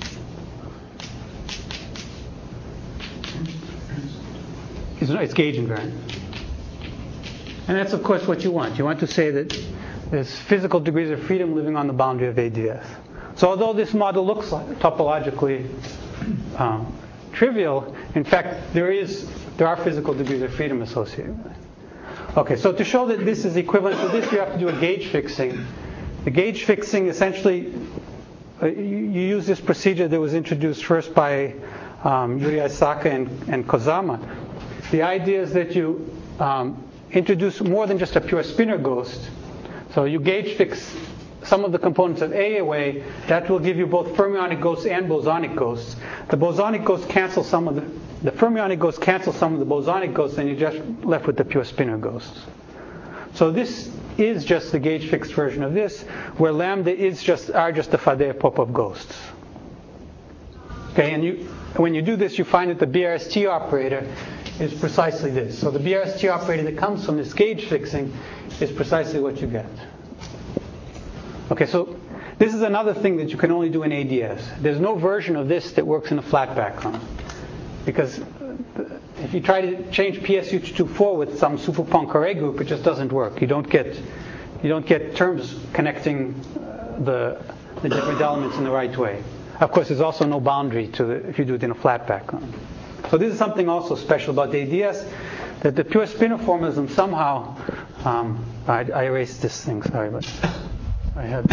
it's gauge invariant. And that's of course what you want. You want to say that there's physical degrees of freedom living on the boundary of ADS. So although this model looks like topologically trivial, in fact, there are physical degrees of freedom associated with it. Okay, so to show that this is equivalent to this, you have to do a gauge fixing. The gauge fixing, essentially, you use this procedure that was introduced first by Yuri Asaka and Kozama. The idea is that you introduce more than just a pure spinor ghost. So you gauge fix some of the components of A away. That will give you both fermionic ghosts and bosonic ghosts. The bosonic ghosts cancel some of the fermionic ghosts cancel some of the bosonic ghosts, and you're just left with the pure spinor ghosts. So this is just the gauge fixed version of this, where lambda are just the Faddeev-Popov ghosts. Okay, and when you do this, you find that the BRST operator is precisely this. So the BRST operator that comes from this gauge fixing is precisely what you get. Okay, so this is another thing that you can only do in ADS. There's no version of this that works in a flat background. Because if you try to change PSU224 with some super Poincare group, it just doesn't work. You don't get terms connecting the different elements in the right way. Of course, there's also no boundary if you do it in a flat background. So this is something also special about the ADS, that the pure spinor formalism somehow. I erased this thing. Sorry, but I had.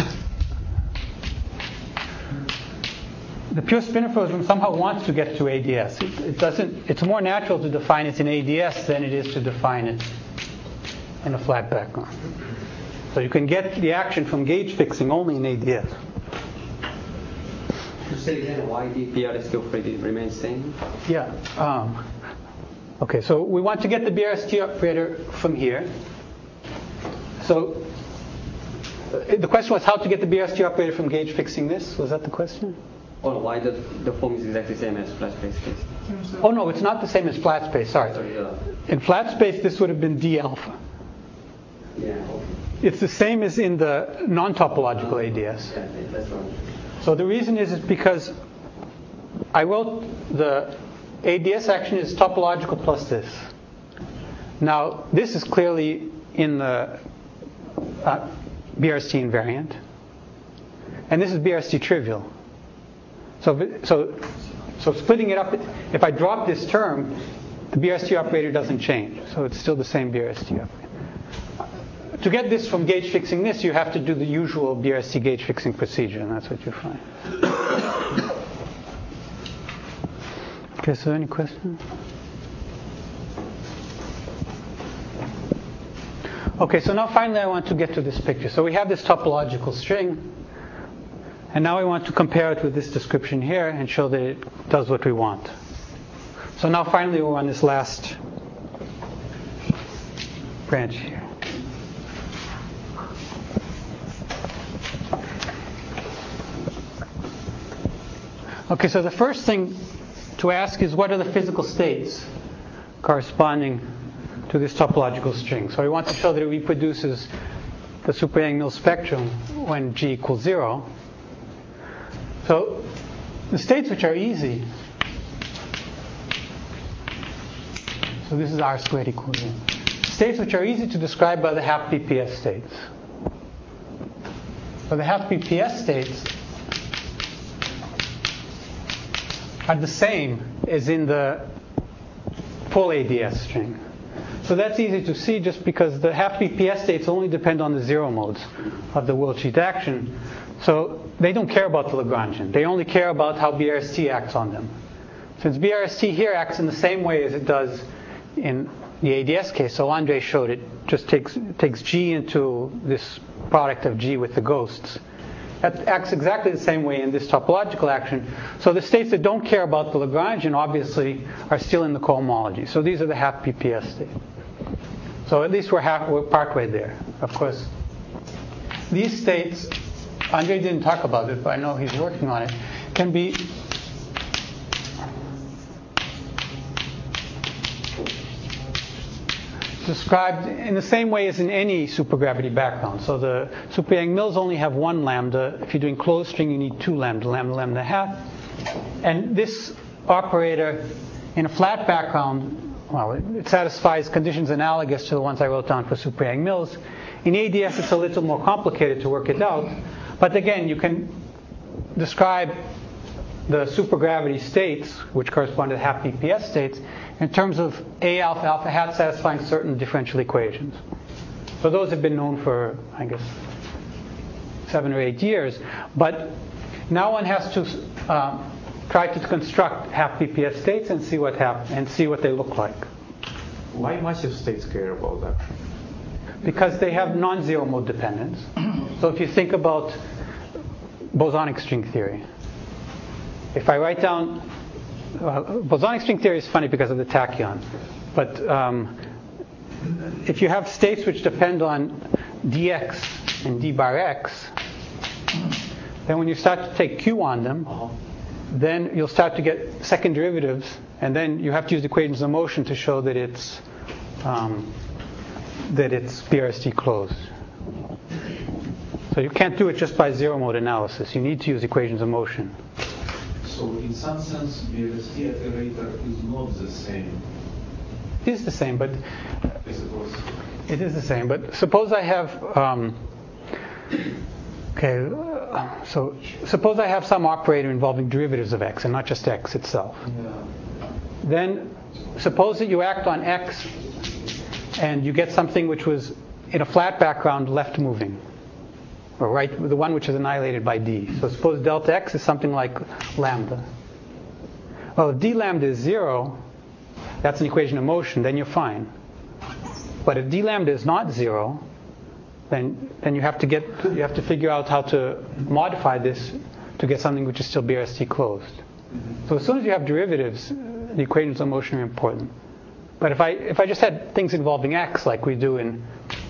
The pure spinor formalism somehow wants to get to ADS. It doesn't. It's more natural to define it in ADS than it is to define it in a flat background. So you can get the action from gauge fixing only in ADS. To say again why the BRST operator remains same? Yeah. Okay. So we want to get the BRST operator from here. So the question was how to get the BRST operator from gauge fixing this. Was that the question? Or why the form is exactly the same as flat space case? Oh no, it's not the same as flat space. Sorry. In flat space, this would have been D alpha. Yeah. Okay. It's the same as in the non-topological ADS. Yeah, that's right. So the reason is because I wrote the ADS action is topological plus this. Now this is clearly in the BRST invariant, and this is BRST trivial. So splitting it up, if I drop this term, the BRST operator doesn't change. So it's still the same BRST operator. To get this from gauge fixing this, you have to do the usual BRST gauge fixing procedure, and that's what you find. Okay, so any questions? Okay, so now finally I want to get to this picture. So we have this topological string, and now we want to compare it with this description here and show that it does what we want. So now finally we're on this last branch here. Okay, so the first thing to ask is what are the physical states corresponding to this topological string? So we want to show that it reproduces the super Yang-Mills spectrum when G equals 0. So the states which are easy, so this is R squared equals 0. States which are easy to describe by the half BPS states. So the half BPS states are the same as in the full ADS string. So that's easy to see just because the half BPS states only depend on the zero modes of the worldsheet action. So they don't care about the Lagrangian. They only care about how BRST acts on them. Since BRST here acts in the same way as it does in the ADS case, so Andre showed it, just takes G into this product of G with the ghosts. That acts exactly the same way in this topological action. So the states that don't care about the Lagrangian obviously are still in the cohomology. So these are the half BPS states. So at least we're partway there. Of course, these states, Andre didn't talk about it, but I know he's working on it, can be described in the same way as in any supergravity background. So the super Yang-Mills only have one lambda. If you're doing closed string, you need two lambda, lambda half. And this operator in a flat background, well, it satisfies conditions analogous to the ones I wrote down for super Yang-Mills. In ADS, it's a little more complicated to work it out. But again, you can describe the supergravity states, which correspond to the half BPS states, in terms of A alpha alpha hat satisfying certain differential equations. So those have been known for, I guess, 7 or 8 years. But now one has to try to construct half BPS states and see what they look like. Why massive states care about that? Because they have non-zero mode dependence. So if you think about bosonic string theory, if I write down, bosonic string theory is funny because of the tachyon, but if you have states which depend on dx and d bar x, then when you start to take q on them, then you'll start to get second derivatives, and then you have to use equations of motion to show that it's BRST closed. So you can't do it just by zero mode analysis. You need to use equations of motion. So in some sense, BRST iterator is not the same. It is the same, but I suppose. It is the same. But suppose I have so suppose I have some operator involving derivatives of x and not just x itself. Yeah. Then suppose that you act on x and you get something which was in a flat background left moving, or right, the one which is annihilated by d. So suppose delta x is something like lambda. Well, if d lambda is 0, that's an equation of motion, then you're fine. But if d lambda is not 0, then you have to figure out how to modify this to get something which is still BRST closed. So as soon as you have derivatives, the equations of motion are important. But if I just had things involving x like we do in,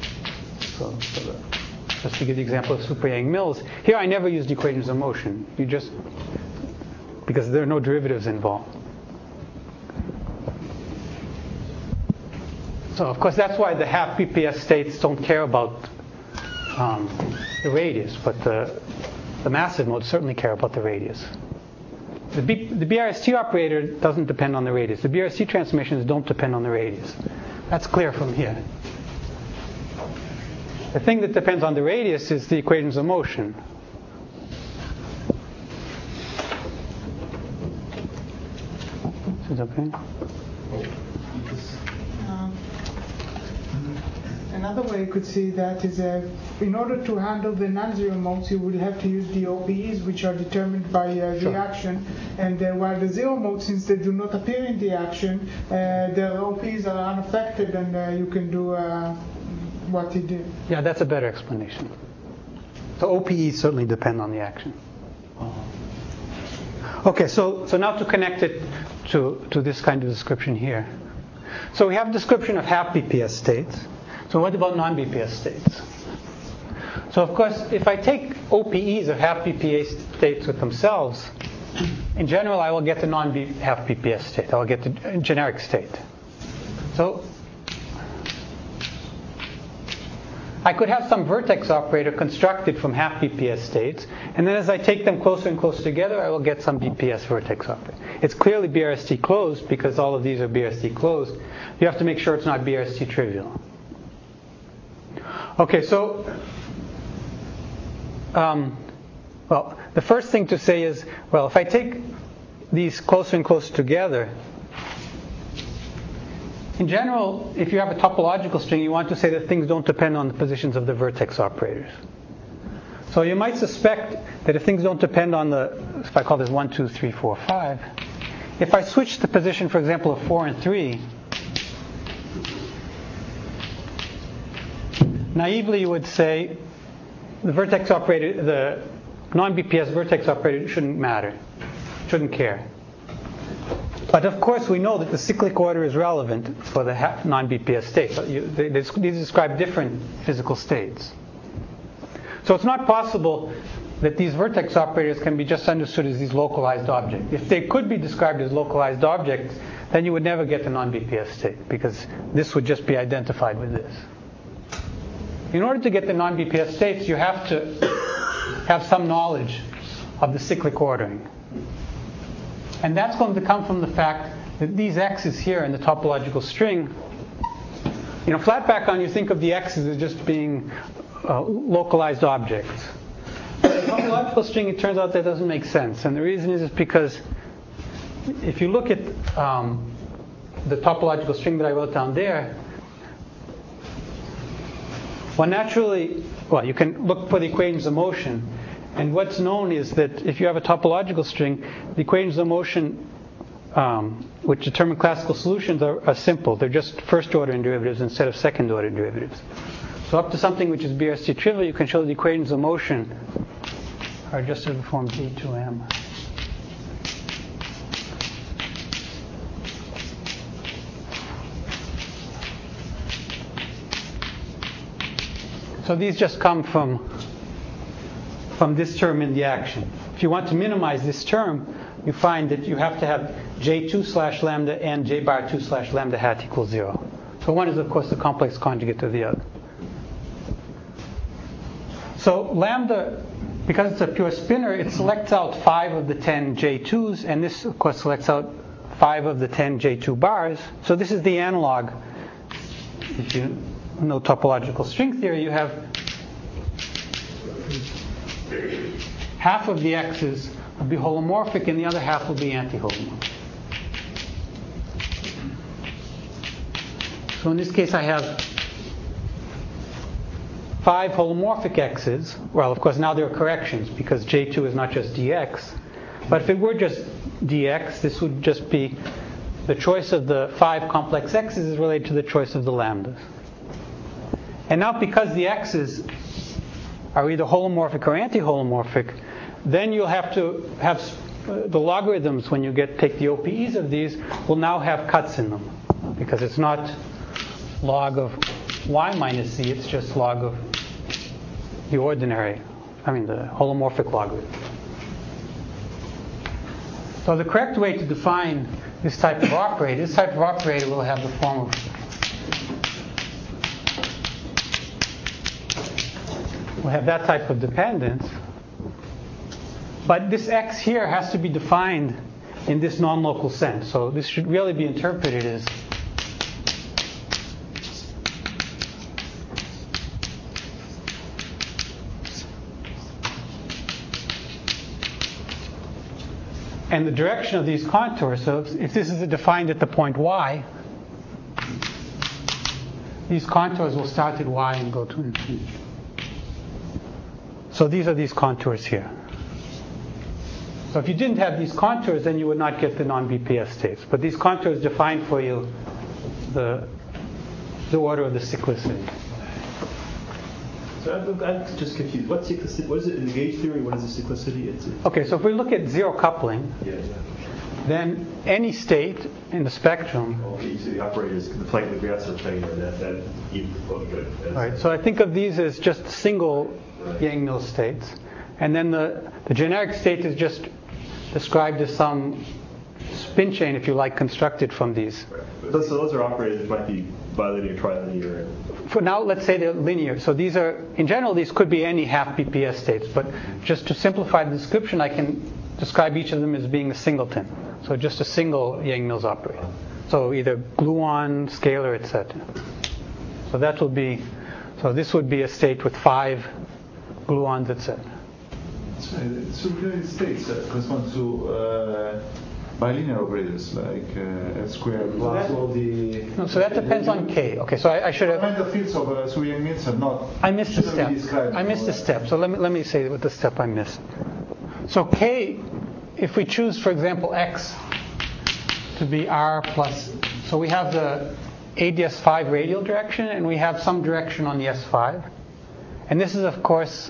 just to give the example of Super-Yang-Mills, here I never used equations of motion. Because there are no derivatives involved. So of course that's why the half BPS states don't care about the radius, but the massive modes certainly care about the radius. The BRST operator doesn't depend on the radius. The BRST transformations don't depend on the radius. That's clear from here. The thing that depends on the radius is the equations of motion. Is it okay? Another way you could see that is in order to handle the non-zero modes, you will have to use the OPEs, which are determined by the action. And while the zero modes, since they do not appear in the action, the OPEs are unaffected, and you can do what you do. Yeah, that's a better explanation. So OPEs certainly depend on the action. Okay, so now to connect it to this kind of description here. So we have a description of half BPS states. So what about non-BPS states? So of course, if I take OPEs of half BPS states with themselves, in general I will get the non-half BPS state. I will get the generic state. So I could have some vertex operator constructed from half BPS states, and then as I take them closer and closer together, I will get some BPS vertex operator. It's clearly BRST closed because all of these are BRST closed. You have to make sure it's not BRST trivial. Okay, so well, the first thing to say is, well, if I take these closer and closer together, in general, if you have a topological string, you want to say that things don't depend on the positions of the vertex operators. So you might suspect that if things don't depend on if I call this 1, 2, 3, 4, 5, if I switch the position, for example, of 4 and 3, naively you would say the vertex operator, the non-BPS vertex operator shouldn't matter, shouldn't care. But of course we know that the cyclic order is relevant for the non-BPS states. These describe different physical states. So it's not possible that these vertex operators can be just understood as these localized objects. If they could be described as localized objects, then you would never get the non-BPS state, because this would just be identified with this. In order to get the non-BPS states, you have to have some knowledge of the cyclic ordering. And that's going to come from the fact that these x's here in the topological string, flat background, you think of the x's as just being localized objects. topological string, it turns out that doesn't make sense. And the reason is because if you look at the topological string that I wrote down there, you can look for the equations of motion. And what's known is that if you have a topological string, the equations of motion which determine classical solutions are simple. They're just first-order derivatives instead of second-order derivatives. So up to something which is BRC trivial, you can show the equations of motion are just of the form G2M. So these just come from this term in the action. If you want to minimize this term, you find that you have to have J2/lambda and J bar 2/lambda hat equals 0. So one is, of course, the complex conjugate of the other. So lambda, because it's a pure spinor, it selects out 5 of the 10 J2s, and this, of course, selects out 5 of the 10 J2 bars. So this is the analog. If you know topological string theory, you have half of the x's will be holomorphic and the other half will be anti-holomorphic. So in this case I have 5 holomorphic x's. Well, of course now there are corrections because J2 is not just dx. But if it were just dx, this would just be the choice of the 5 complex x's is related to the choice of the lambdas. And now because the x's are either holomorphic or anti-holomorphic, then you'll have to have the logarithms when you take the OPEs of these will now have cuts in them, because it's not log of y minus z, it's just log of the the holomorphic logarithm. So the correct way to define this type of operator will have the form of that type of dependence. But this x here has to be defined in this non-local sense. So this should really be interpreted as and the direction of these contours. So if this is defined at the point y, these contours will start at y and go to infinity. So these are these contours here. So if you didn't have these contours, then you would not get the non-BPS states. But these contours define for you the order of the cyclicity. So I'm just confused. What is it in the gauge theory? What is the cyclicity? Okay, so if we look at zero coupling, then any state in the spectrum. The operators, the Planck-Lagrange operator, that good. All right. So I think of these as just single Yang-Mills states, and then the generic state is just described as some spin chain, if you like, constructed from these. So those are operators that might be bilinear, trilinear. For now, let's say they're linear. So these are, in general, these could be any half BPS states, but just to simplify the description, I can describe each of them as being a singleton. So just a single Yang-Mills operator. So either gluon, scalar, etc. So that will be, so this would be a state with 5 gluons, etc. Superunity states correspond to bilinear operators like F squared plus all the. No, so that depends on K. Okay, so I should have. The fields of Yang-Mills are not. I missed a step. So let me say what the step I missed. So K, if we choose, for example, X to be R plus, so we have the ADS5 radial direction, and we have some direction on the S5, and this is of course.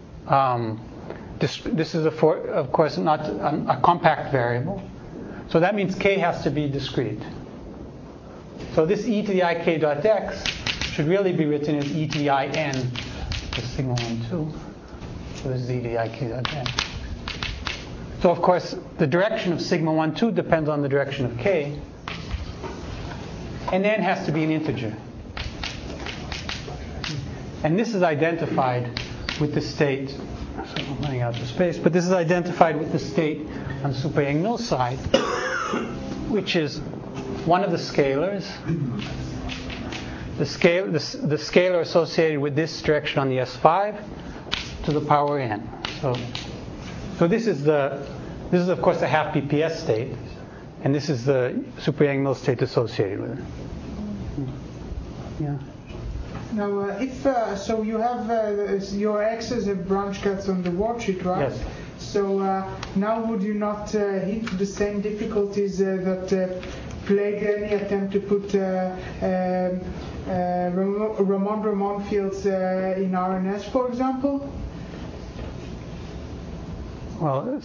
This is of course not a compact variable, so that means K has to be discrete. So this e to the ik dot x should really be written as e to the in to sigma 1, 2. So this is e to the ik dot x. So of course the direction of sigma 1, 2 depends on the direction of K, and n has to be an integer. And this is identified with the state. So I'm running out of space, but this is identified with the state on the super Yang-Mills side, which is one of the scalars. The scalar associated with this direction on the S5 to the power n. So this is of course the half BPS state, and this is the super Yang-Mills state associated with it. Yeah. Now, if so, you have your X's have branch cuts on the worksheet, right? Yes. So now would you not hit the same difficulties that plague any attempt to put Ramond fields in RNS, for example? Well,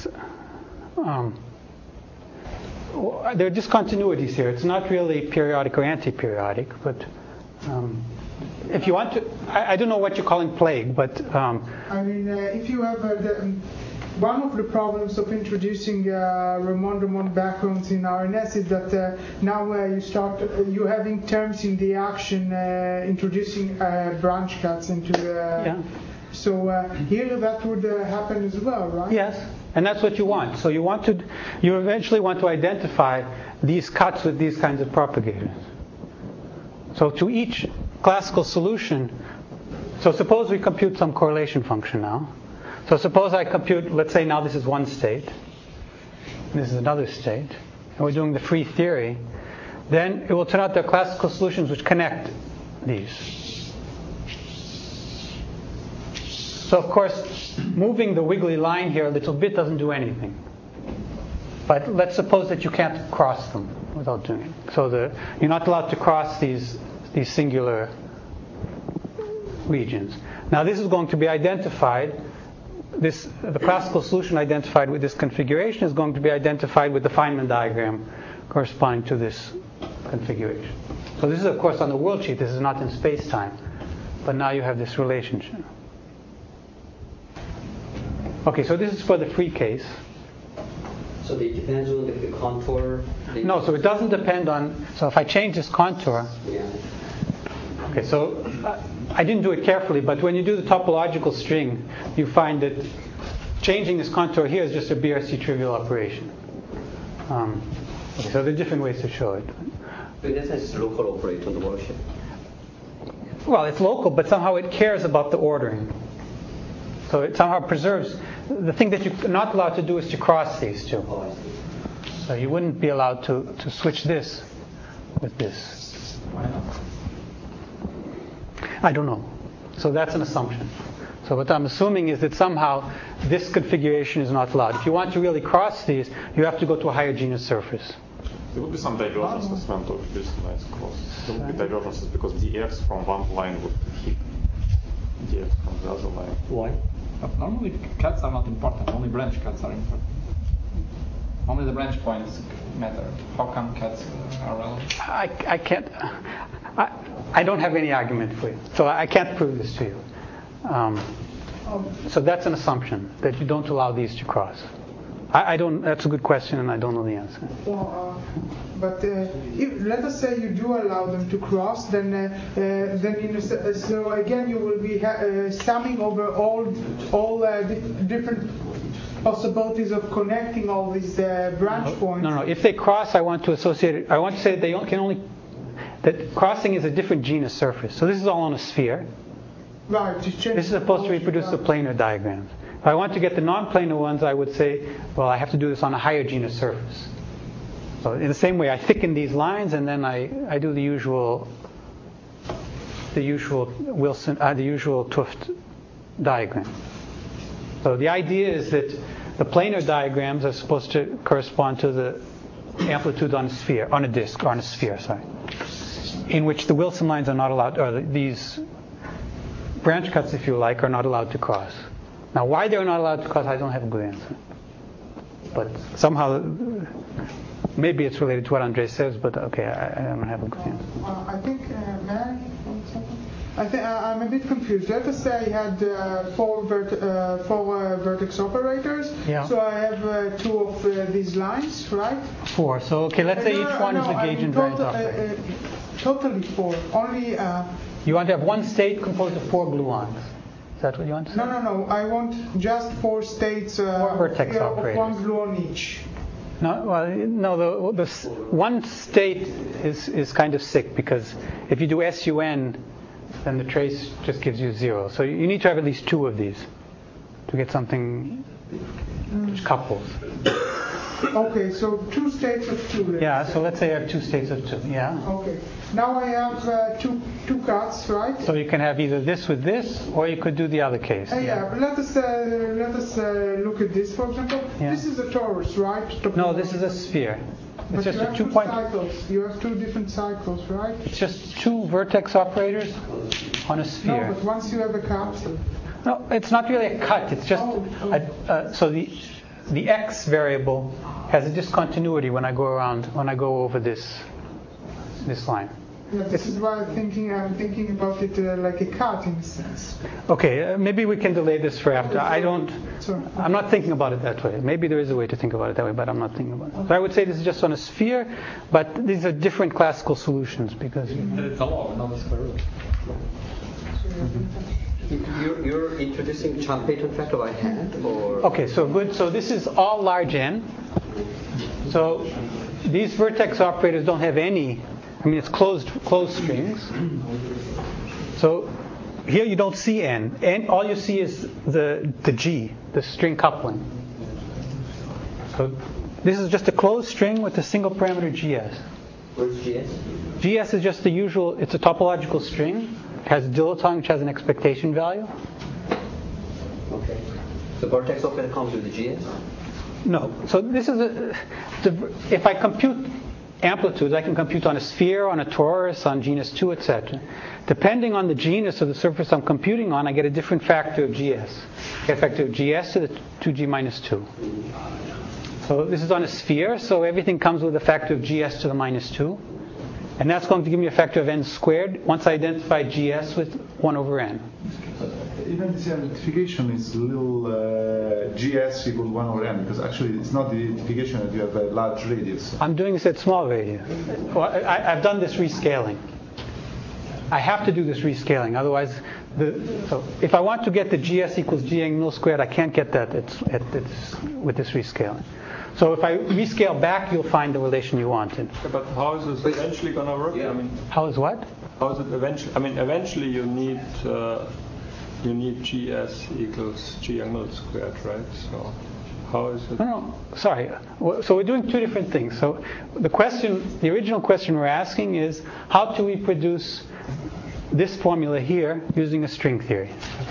there are discontinuities here. It's not really periodic or anti-periodic, but if you want to, I don't know what you're calling plague, but I mean, if you have one of the problems of introducing Ramond backgrounds in RNS is that now you're having terms in the action introducing branch cuts into the. So here that would happen as well, right? Yes, and that's what you want. So you eventually want to identify these cuts with these kinds of propagators. So to each classical solution, so suppose we compute some correlation function now. So suppose I compute, let's say now this is one state, and this is another state, and we're doing the free theory, then it will turn out there are classical solutions which connect these. So of course, moving the wiggly line here a little bit doesn't do anything. But let's suppose that you can't cross them without doing it. So you're not allowed to cross these singular regions. Now this is going to be identified. The classical solution identified with this configuration is going to be identified with the Feynman diagram corresponding to this configuration. So this is of course on the worldsheet. This is not in space-time. But now you have this relationship. Okay, so this is for the free case. So it depends on the contour? No, so it doesn't depend on... So if I change this contour... Yeah. Okay, so I didn't do it carefully, but when you do the topological string, you find that changing this contour here is just a BRC trivial operation. Okay, so there are different ways to show it. In that sense, it's a local operator on the worldsheet. Well, it's local, but somehow it cares about the ordering. So it somehow preserves... The thing that you're not allowed to do is to cross these two. Oh, I see. So you wouldn't be allowed to switch this with this. Why not? I don't know. So that's an assumption. So what I'm assuming is that somehow this configuration is not allowed. If you want to really cross these, you have to go to a higher genus surface. There would be some divergences when to this nice cross. There would be divergences because dx from one line would hit dx from the other line. Why? But normally cuts are not important, only branch cuts are important. Only the branch points matter. How come cuts are relevant? I can't... I don't have any argument for you. So I can't prove this to you. So that's an assumption, that you don't allow these to cross. I don't... That's a good question, and I don't know the answer. Well, but if, let us say you do allow them to cross, then so again you will be summing over all different possibilities of connecting all these branch points. No. If they cross, I want to associate it. I want to say that they can only... That crossing is a different genus surface. So this is all on a sphere. Right. This is supposed to reproduce the planar diagrams. If I want to get the non-planar ones, I would say, well, I have to do this on a higher genus surface. So in the same way, I thicken these lines, and then I do the usual Wilson, the usual Tuft diagram. So the idea is that the planar diagrams are supposed to correspond to the amplitude on a sphere, on a disk, or on a sphere, sorry, in which the Wilson lines are not allowed, or these branch cuts, if you like, are not allowed to cross. Now, why they're not allowed to cross, I don't have a good answer. But somehow, maybe it's related to what Andrei says, but okay, I don't have a good answer. I think, I'm a bit confused. Let us say I had four vertex operators. Yeah. So I have two of these lines, right? Four. So, okay, let's say each one is a gauge and variance operator. Totally four. Only... You want to have one state composed of four gluons. Is that what you want to say? No. I want just four states four vertex operators. Of one gluon each. No, the one state is kind of sick, because if you do SUN, then the trace just gives you 0. So you need to have at least two of these. to get something which couples. Okay, so two states of two. Yeah, so let's say I have two states of two. Yeah. Okay. Now I have two cuts, right? So you can have either this with this, or you could do the other case. Yeah. But let us look at this, for example. Yeah. This is a torus, right? No, this is a sphere. It's But just you a have 2 two point. cycles. You have two different cycles, right? It's just two vertex operators on a sphere. No, but once you have a cut. No, it's not really a cut. It's just so the x variable has a discontinuity when I go over this line. Yeah, this is why I'm thinking about it like a cut in a sense. Okay, maybe we can delay this for after. Sorry. I'm not thinking about it that way. Maybe there is a way to think about it that way, but I'm not thinking about it. So I would say this is just on a sphere, but these are different classical solutions because. It's a log, not a square root. You're introducing Chern-Paton factor by hand, or? Okay, so good. So this is all large N. So these vertex operators don't have any. I mean, it's closed strings. So here you don't see N. N, all you see is the G, the string coupling. So this is just a closed string with a single parameter GS. Where's GS? GS is just the usual. It's a topological string. It has a dilettong which has an expectation value. Okay. The vertex operator comes with the GS? No. So this is if I compute amplitudes, I can compute on a sphere, on a torus, on genus 2, etc. Depending on the genus of the surface I'm computing on, I get a different factor of GS. I get a factor of GS to the 2G minus 2. So this is on a sphere, so everything comes with a factor of GS to the minus 2. And that's going to give me a factor of n squared once I identify GS with 1 over n. Even this identification is little GS equals 1 over n, because actually it's not the identification that you have a large radius. I'm doing this at small radius. Well, I've done this rescaling. I have to do this rescaling, otherwise, so if I want to get the GS equals Gn null squared, I can't get that with this rescaling. So if I rescale back, you'll find the relation you wanted. Yeah, but how is this eventually going to work? Yeah. I mean, how is what? How is it eventually? I mean, eventually you need GS equals Gn null squared, right? So how is it? No, sorry. So we're doing two different things. So the original question we're asking is how to reproduce this formula here using a string theory.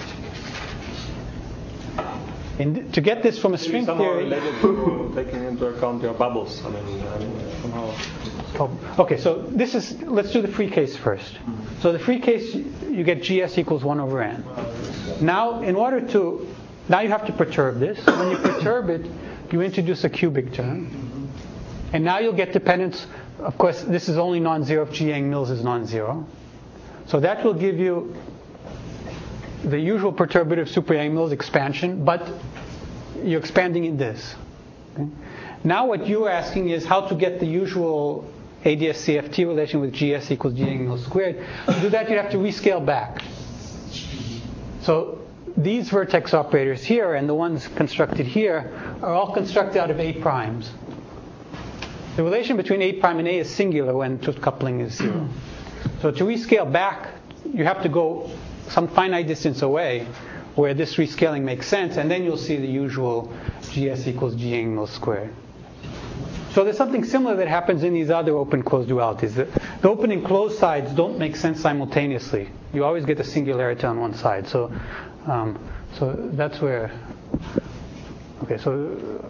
And to get this from a string theory, related to taking into account your bubbles. I mean somehow. Okay, so let's do the free case first. So the free case, you get GS equals 1 over n. Now you have to perturb this. When you perturb it, you introduce a cubic term. And now you'll get dependence. Of course, this is only non-zero if G Yang Mills is non-zero. So that will give you the usual perturbative super Yang-Mills expansion, but you're expanding in this. Okay? Now what you're asking is how to get the usual ADS-CFT relation with GS equals G Yang-Mills squared. To do that, you have to rescale back. So these vertex operators here and the ones constructed here are all constructed out of A primes. The relation between A prime and A is singular when tooth coupling is 0. So to rescale back, you have to go some finite distance away where this rescaling makes sense, and then you'll see the usual GS equals G Yang-Mills squared. So there's something similar that happens in these other open-closed dualities. The open and closed sides don't make sense simultaneously. You always get the singularity on one side. So that's where. Okay, so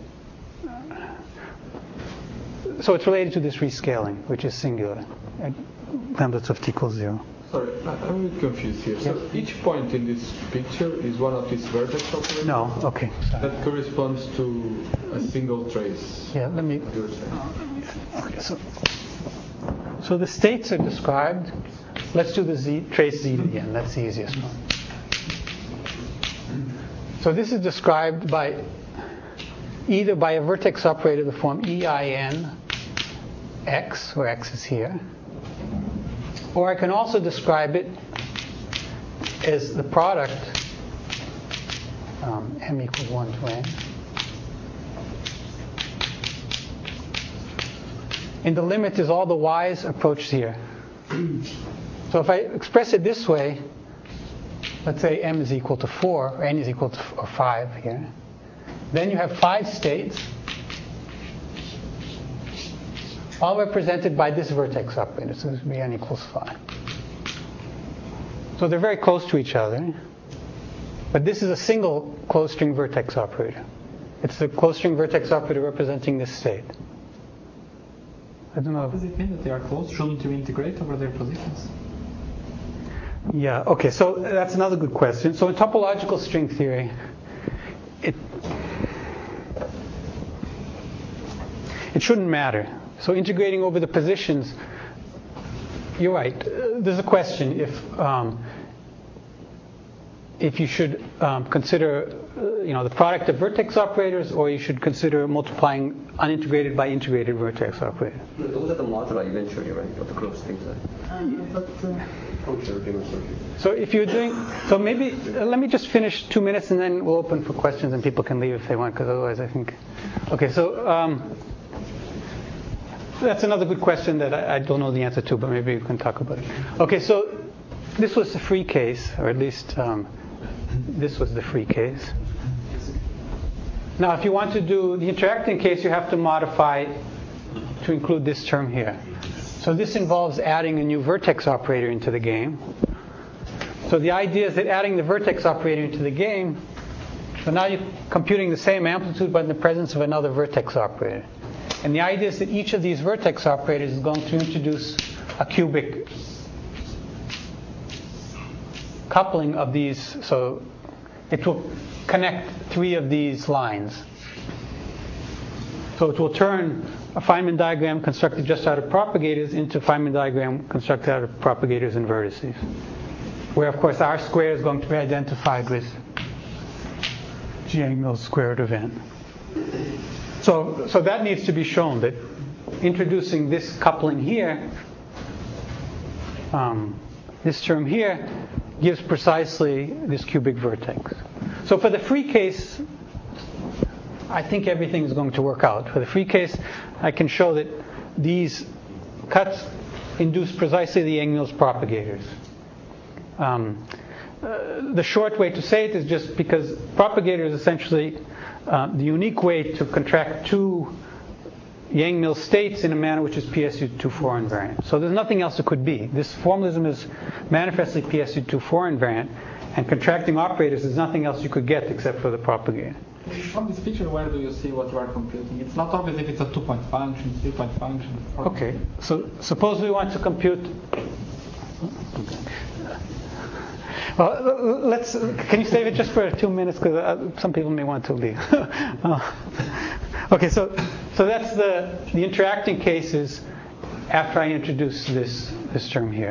it's related to this rescaling, which is singular at lambdas of t equals 0. Sorry, I'm a bit confused here. So each point in this picture is one of these vertex operators? No, okay. Sorry. That corresponds to a single trace. Yeah, let me. Okay, so the states are described. Let's do the trace Z again. That's the easiest one. So this is described by either by a vertex operator of the form EIN X, where X is here. Or I can also describe it as the product m equals 1 to n. And the limit is all the y's approach here. So if I express it this way, let's say m is equal to 4, or n is equal to 5 here. Then you have 5 states, all represented by this vertex operator. So this would be n equals 5. So they're very close to each other. But this is a single closed string vertex operator. It's the closed string vertex operator representing this state. I don't know. What does it mean that they are close? Shouldn't you integrate over their positions? Yeah, okay, so that's another good question. So in topological string theory, it shouldn't matter. So integrating over the positions, you're right. There's a question if you should consider the product of vertex operators, or you should consider multiplying unintegrated by integrated vertex operators. Those are the moduli eventually, right, of the closed string set. So if you're doing, so maybe let me just finish 2 minutes and then we'll open for questions and people can leave if they want, because otherwise I think. Okay, so that's another good question that I don't know the answer to, but maybe you can talk about it. Okay, so this was the free case, or at least this was the free case. Now, if you want to do the interacting case, you have to modify to include this term here. So this involves adding a new vertex operator into the game. So the idea is that adding the vertex operator into the game, so now you're computing the same amplitude but in the presence of another vertex operator. And the idea is that each of these vertex operators is going to introduce a cubic coupling of these, so it will connect 3 of these lines. So it will turn a Feynman diagram constructed just out of propagators into a Feynman diagram constructed out of propagators and vertices, where of course R squared is going to be identified with G Yang-Mills square root of n. So that needs to be shown, that introducing this coupling here, this term here, gives precisely this cubic vertex. So for the free case, I think everything is going to work out. For the free case, I can show that these cuts induce precisely the Yang-Mills propagators. The short way to say it is just because propagator is essentially the unique way to contract 2 Yang-Mills states in a manner which is PSU24 invariant. So there's nothing else it could be. This formalism is manifestly PSU24 invariant, and contracting operators is nothing else you could get except for the propagator. From this picture, where do you see what you are computing? It's not obvious if it's a 2-point function, 3-point function. Okay, so suppose we want to compute. Well, can you save it just for 2 minutes, because some people may want to leave. Okay, so that's the interacting cases after I introduce this term here.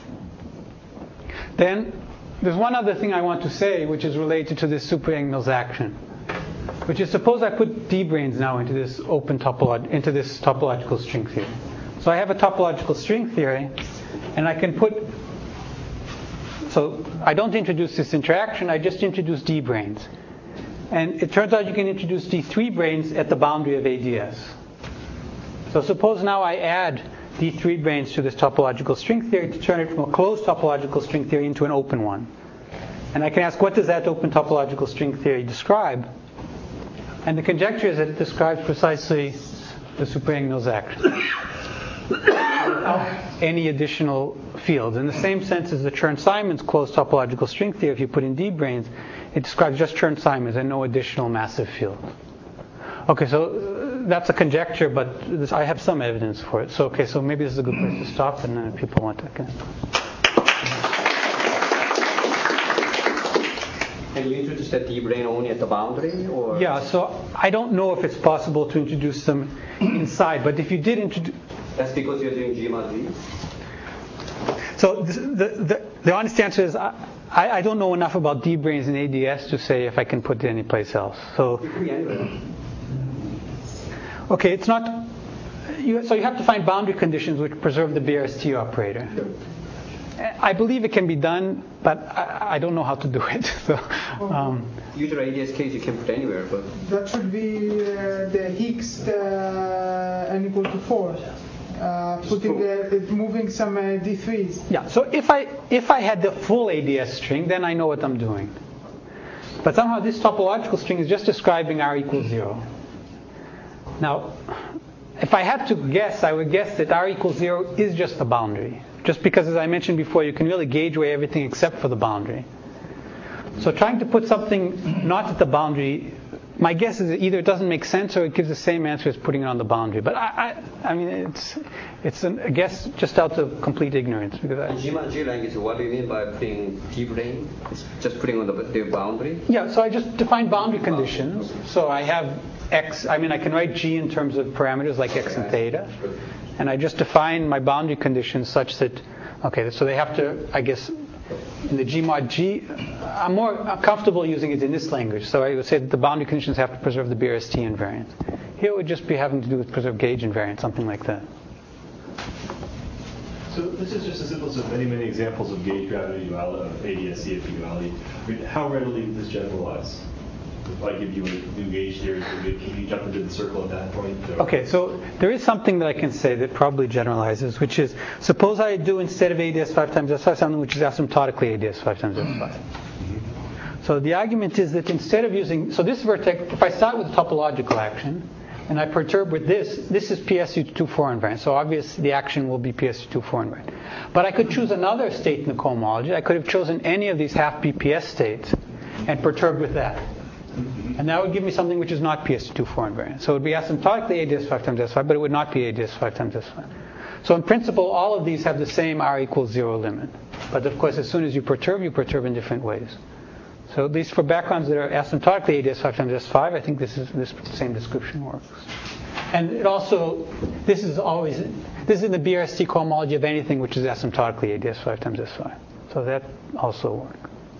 Then there's one other thing I want to say, which is related to this super Yang-Mills action, which is, suppose I put d-branes now into this topological string theory. So I have a topological string theory, and I can put. So I don't introduce this interaction, I just introduce d-branes. And it turns out you can introduce d3 branes at the boundary of ADS. So suppose now I add d3 branes to this topological string theory to turn it from a closed topological string theory into an open one. And I can ask, what does that open topological string theory describe? And the conjecture is that it describes precisely the super Yang-Mills action, without any additional fields. In the same sense as the Chern-Simons closed topological string theory, if you put in d-branes, it describes just Chern-Simons and no additional massive field. Okay, so that's a conjecture, but I have some evidence for it. So maybe this is a good place to stop, and then if people want to. And you introduce that d-brane only at the boundary, or? Yeah, so I don't know if it's possible to introduce them inside, but if you did introduce. That's because you're doing G mod V? So the honest answer is I don't know enough about d-branes and ADS to say if I can put it anyplace else. So okay, it's not. So you have to find boundary conditions which preserve the BRST operator. I believe it can be done, but I don't know how to do it. So, usually ADS case you can put anywhere, but that should be the Higgs n equal to 4. moving some D3s. Yeah. So if I had the full ADS string, then I know what I'm doing. But somehow this topological string is just describing R equals 0. Now, if I had to guess, I would guess that R equals 0 is just the boundary. Just because, as I mentioned before, you can really gauge away everything except for the boundary. So trying to put something not at the boundary, my guess is that either it doesn't make sense or it gives the same answer as putting it on the boundary. But I mean, it's a guess just out of complete ignorance. Because G language, what do you mean by putting G plane? It's just putting on the boundary? Yeah, so I just define boundary conditions. So I have X, I mean, I can write G in terms of parameters like X and theta. And I just define my boundary conditions such that, okay, so they have to, I guess, in the G mod G, I'm more comfortable using it in this language. So I would say that the boundary conditions have to preserve the BRST invariant. Here it would just be having to do with preserve gauge invariant, something like that. So this is just a simple, so many examples of gauge gravity duality, of ADS-CFT duality. I mean, how readily does this generalize? If I give you a new gauge theory, can you jump into the circle at that point? Or? Okay, so there is something that I can say that probably generalizes, which is, suppose I do instead of ADS 5 times S5 something which is asymptotically ADS 5 times S5. So the argument is that instead of using, so this vertex, if I start with a topological action, and I perturb with this is PSU24 invariant, so obviously the action will be PSU24 invariant. But I could choose another state in the cohomology. I could have chosen any of these half BPS states and perturbed with that. And that would give me something which is not PSU24 invariant. So it would be asymptotically ADS 5 times S5, but it would not be ADS 5 times S5. So in principle, all of these have the same R equals 0 limit. But of course, as soon as you perturb in different ways. So at least for backgrounds that are asymptotically ADS 5 times S5, I think this same description works. And it also, this is in the BRST cohomology of anything which is asymptotically ADS 5 times S5. So that also works.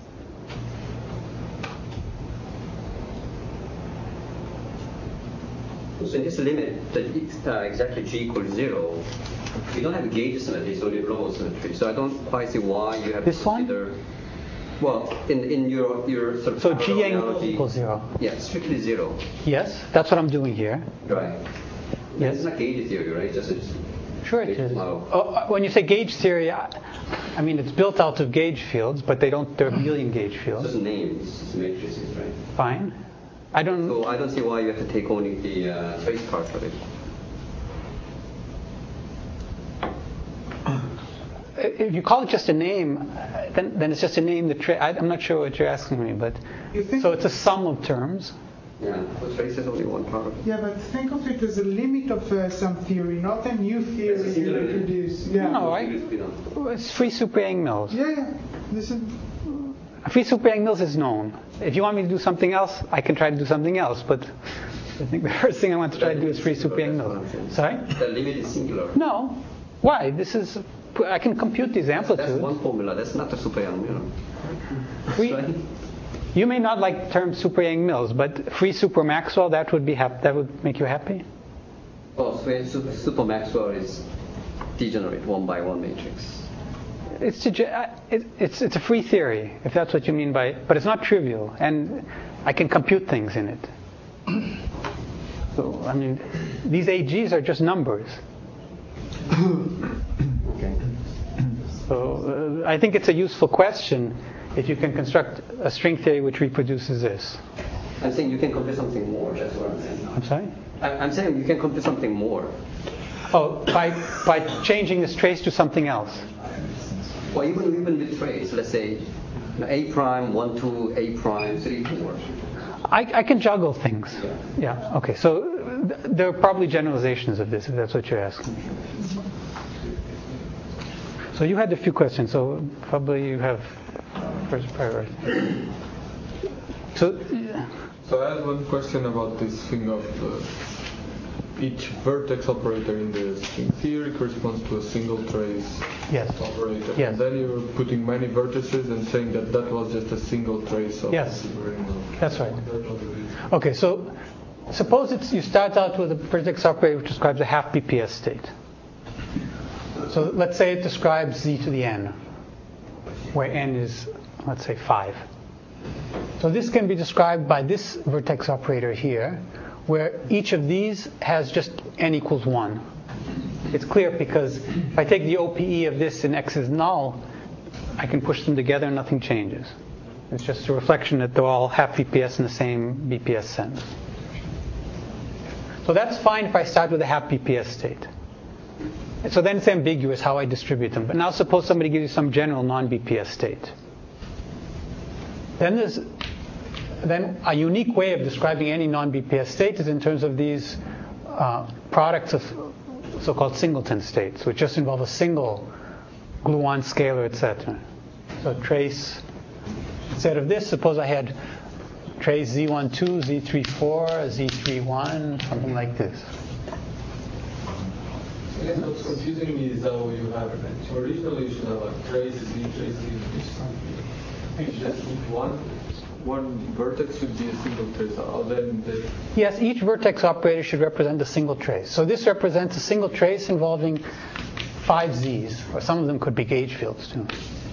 So in this limit, that exactly G equals 0, you don't have a gauge symmetry, it's only flow symmetry. So I don't quite see why you have this to consider. Well, in your sort of. So G equals 0. Yeah, strictly 0. Yes, that's what I'm doing here. Right. Yes. It's not gauge theory, right? Sure it is. When you say gauge theory, I mean it's built out of gauge fields, but they're Abelian gauge fields. It's just names, matrices, right? Fine. So I don't see why you have to take only the trace part of it. If you call it just a name, then it's just a name. I'm not sure what you're asking me, but so it's a sum of terms. Yeah, the trace is only one part of it. Yeah, but think of it as a limit of some theory, not a new theory you introduce. Yeah. No, it's free super Yang-Mills. Yeah. This is. Free super Yang-Mills is known. If you want me to do something else, I can try to do something else. But I think the first thing I want to try to do is free super Yang-Mills. Sorry? The limit is singular. No. Why? I can compute these amplitudes. That's one formula. That's not the super Yang-Mills. You may not like the term super Yang-Mills, but free super Maxwell, that would make you happy? Well, super Maxwell is degenerate 1-by-1 matrix. It's a free theory, if that's what you mean by it, but it's not trivial, and I can compute things in it. So, I mean, these AGs are just numbers. Okay. So, I think it's a useful question if you can construct a string theory which reproduces this. I'm saying you can compute something more, that's what I'm saying. I'm sorry? I'm saying you can compute something more. Oh, by changing this trace to something else. Well, even with trace, let's say A prime, 1, 2, A prime, 3, 4. I can juggle things. Yeah. Okay. So there are probably generalizations of this, if that's what you're asking me. So you had a few questions. So probably you have first priority. So I had one question about this thing of each vertex operator in the string theory corresponds to a single trace operator. Yes. And then you're putting many vertices and saying that was just a single trace of Yes. That's right. Okay, so suppose you start out with a vertex operator which describes a half BPS state. So let's say it describes z to the n, where n is, let's say, 5. So this can be described by this vertex operator here, where each of these has just n equals 1. it's clear because if I take the OPE of this and X is null, I can push them together and nothing changes. It's just a reflection that they're all half BPS in the same BPS sense. So that's fine if I start with a half BPS state. So then it's ambiguous how I distribute them. But now suppose somebody gives you some general non-BPS state. Then a unique way of describing any non-BPS state is in terms of these products of so-called singleton states, which just involve a single gluon scalar, etc. So trace, instead of this, suppose I had trace Z12, Z34, Z31, something like this. I guess what's confusing me is how you have, originally you should have a trace Z, trace Z, you just need one vertex should be a single trace. Yes, each vertex operator should represent a single trace. So this represents a single trace involving 5 Z's, or some of them could be gauge fields too.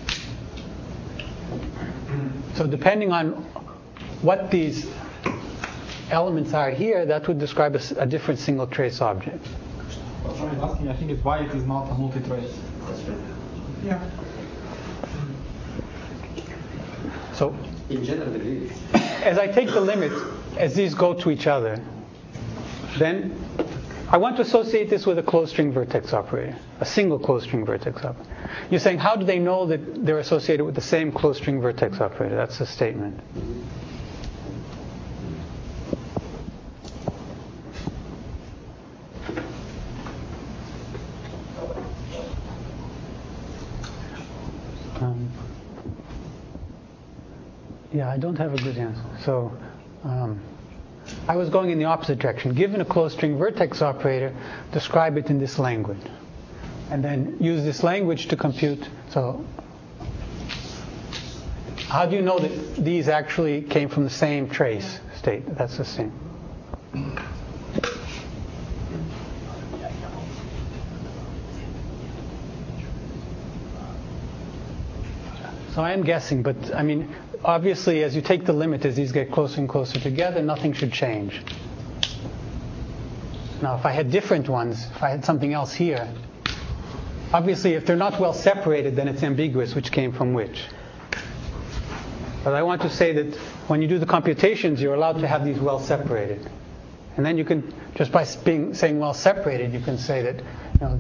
So depending on what these elements are here, that would describe a different single trace object. I'm asking, I think it's why it is not a multi-trace. Yeah. So in general, it is. As I take the limit, as these go to each other, then I want to associate this with a closed string vertex operator, a single closed string vertex operator. You're saying, how do they know that they're associated with the same closed string vertex operator? That's the statement. Yeah, I don't have a good answer. So I was going in the opposite direction. Given a closed string vertex operator, describe it in this language. And then use this language to compute. So how do you know that these actually came from the same trace state? That's the same. So I am guessing, but I mean, obviously, as you take the limit, as these get closer and closer together, nothing should change. Now, if I had different ones, if I had something else here, obviously, if they're not well separated, then it's ambiguous which came from which. But I want to say that when you do the computations, you're allowed to have these well separated. And then you can, just by saying well separated, you can say that,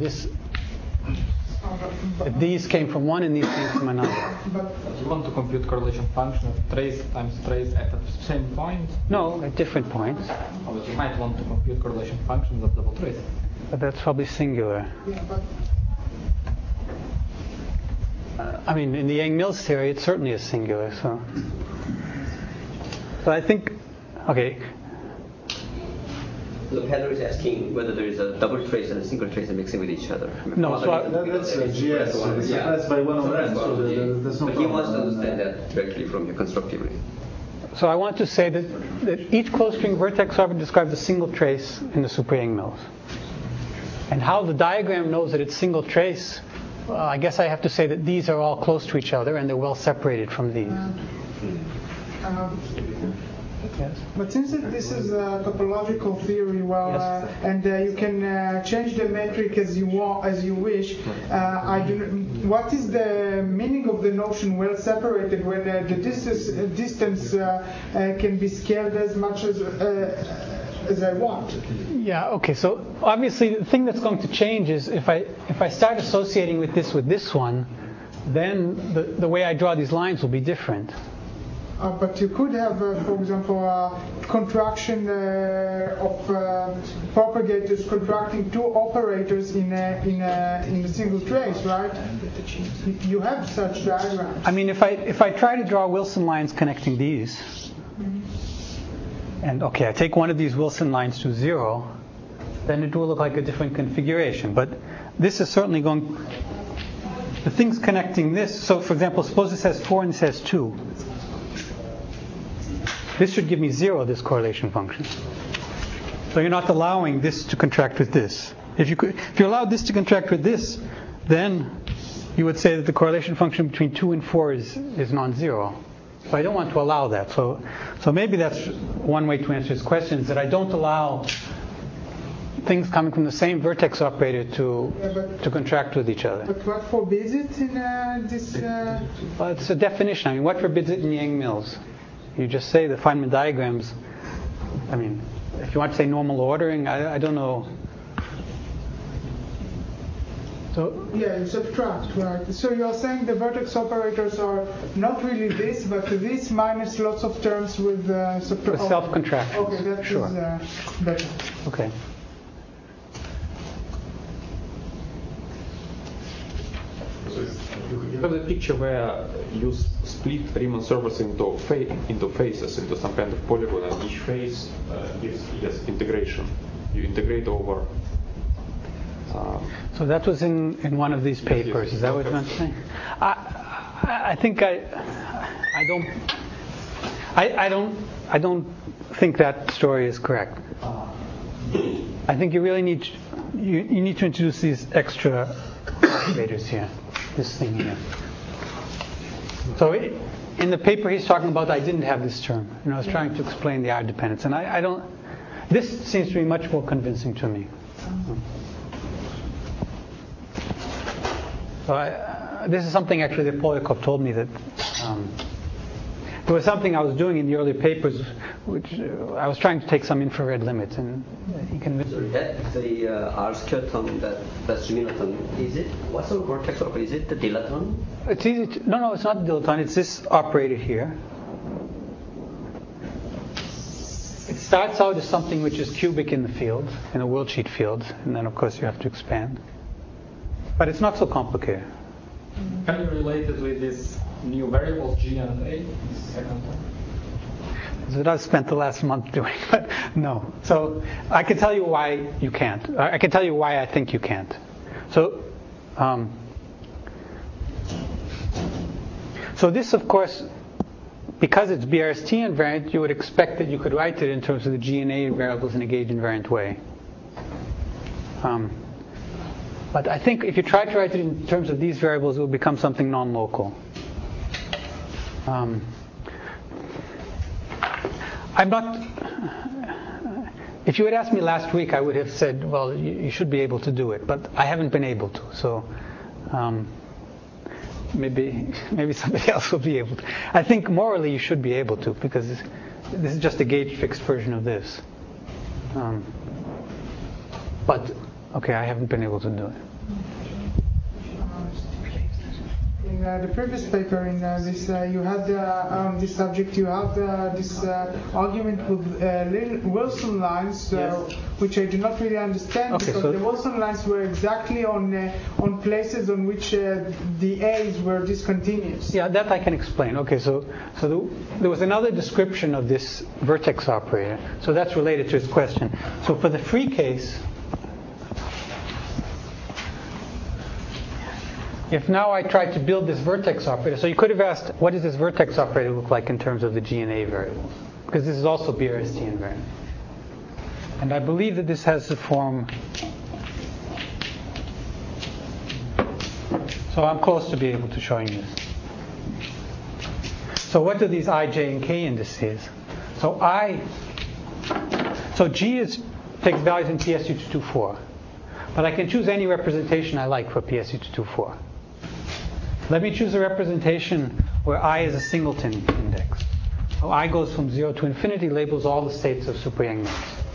that these came from one and these came from another. But you want to compute correlation function of trace times trace at the same point? No, at different points. Oh, but you might want to compute correlation functions of double trace. But that's probably singular. Yeah, but I mean, in the Yang-Mills theory, it certainly is singular. So I think, okay. So Heather is asking whether there is a double trace and a single trace mixing with each other. No, so that's a GS. So it's suppressed by one over n. So there's no problem. But he wants to understand that directly from you constructively. So I want to say that each closed string vertex operator describes a single trace in the super Yang-Mills. And how the diagram knows that it's single trace, I guess I have to say that these are all close to each other and they're well separated from these. Yes. But since this is a topological theory, and you can change the metric as you want, as you wish, what is the meaning of the notion well separated when the distance can be scaled as much as I want? Yeah. Okay. So obviously, the thing that's going to change is if I start associating with this one, then the way I draw these lines will be different. But you could have, for example, a contraction of propagators contracting two operators in a single trace, right? You have such diagrams. I mean, if I try to draw Wilson lines connecting these, and okay, I take one of these Wilson lines to 0, then it will look like a different configuration. But this is certainly going. The things connecting this. So, for example, suppose this has 4 and this has 2. This should give me 0, this correlation function. So you're not allowing this to contract with this. If you allowed this to contract with this, then you would say that the correlation function between 2 and 4 is non-zero. So I don't want to allow that. So maybe that's one way to answer this question, is that I don't allow things coming from the same vertex operator to contract with each other. But what forbids it in this? Well, it's a definition. I mean, what forbids it in Yang-Mills? You just say the Feynman diagrams. I mean, if you want to say normal ordering, I don't know. So yeah, you subtract, right? So you're saying the vertex operators are not really this, but this minus lots of terms with self-contraction. Okay, that sure. is better. Okay. You have the picture where you split Riemann surface into phases, into some kind of polygon, and each phase gives integration. You integrate over. So that was in one of these papers. Is that what you're saying? I think I don't think that story is correct. I think you really need to introduce these extra operators here. This thing here. So in the paper he's talking about, I didn't have this term. I was trying to explain the R dependence, and I don't. This seems to be much more convincing to me. So this is something actually that Polyakov told me that there was something I was doing in the early papers, which I was trying to take some infrared limits, and he convinced me. The R square term, that's Milton, is it? What's the vertex operator? Is it the dilaton? It's easy. No, it's not the dilaton. It's this operator here. It starts out as something which is cubic in the field, in a worldsheet field, and then of course you have to expand. But it's not so complicated. Can you relate it with this new variables G and A? Second one. That's what I've spent the last month doing, but no. So I can tell you why you can't. I can tell you why I think you can't. So, so this, of course, because it's BRST invariant, you would expect that you could write it in terms of the G and A variables in a gauge invariant way. But I think if you try to write it in terms of these variables, it will become something non-local. I'm not. If you had asked me last week, I would have said, well, you should be able to do it, but I haven't been able to. So maybe somebody else will be able to. I think morally you should be able to, because this is just a gauge fixed version of this. But okay, I haven't been able to do it. In the previous paper, in this, you had on this subject, you have this argument with little Wilson lines, which I do not really understand, because the Wilson lines were exactly on places on which the A's were discontinuous. Yeah, that I can explain. Okay, so there was another description of this vertex operator, so that's related to his question. So for the free case, if now I tried to build this vertex operator, so you could have asked, what does this vertex operator look like in terms of the G and A variables? Because this is also BRST invariant. And I believe that this has the form. So I'm close to be able to show you this. So what do these I, J, and K indices? So G takes values in PSU224. But I can choose any representation I like for PSU224. Let me choose a representation where I is a singleton index. So I goes from 0 to infinity, labels all the states of super Yang-Mills.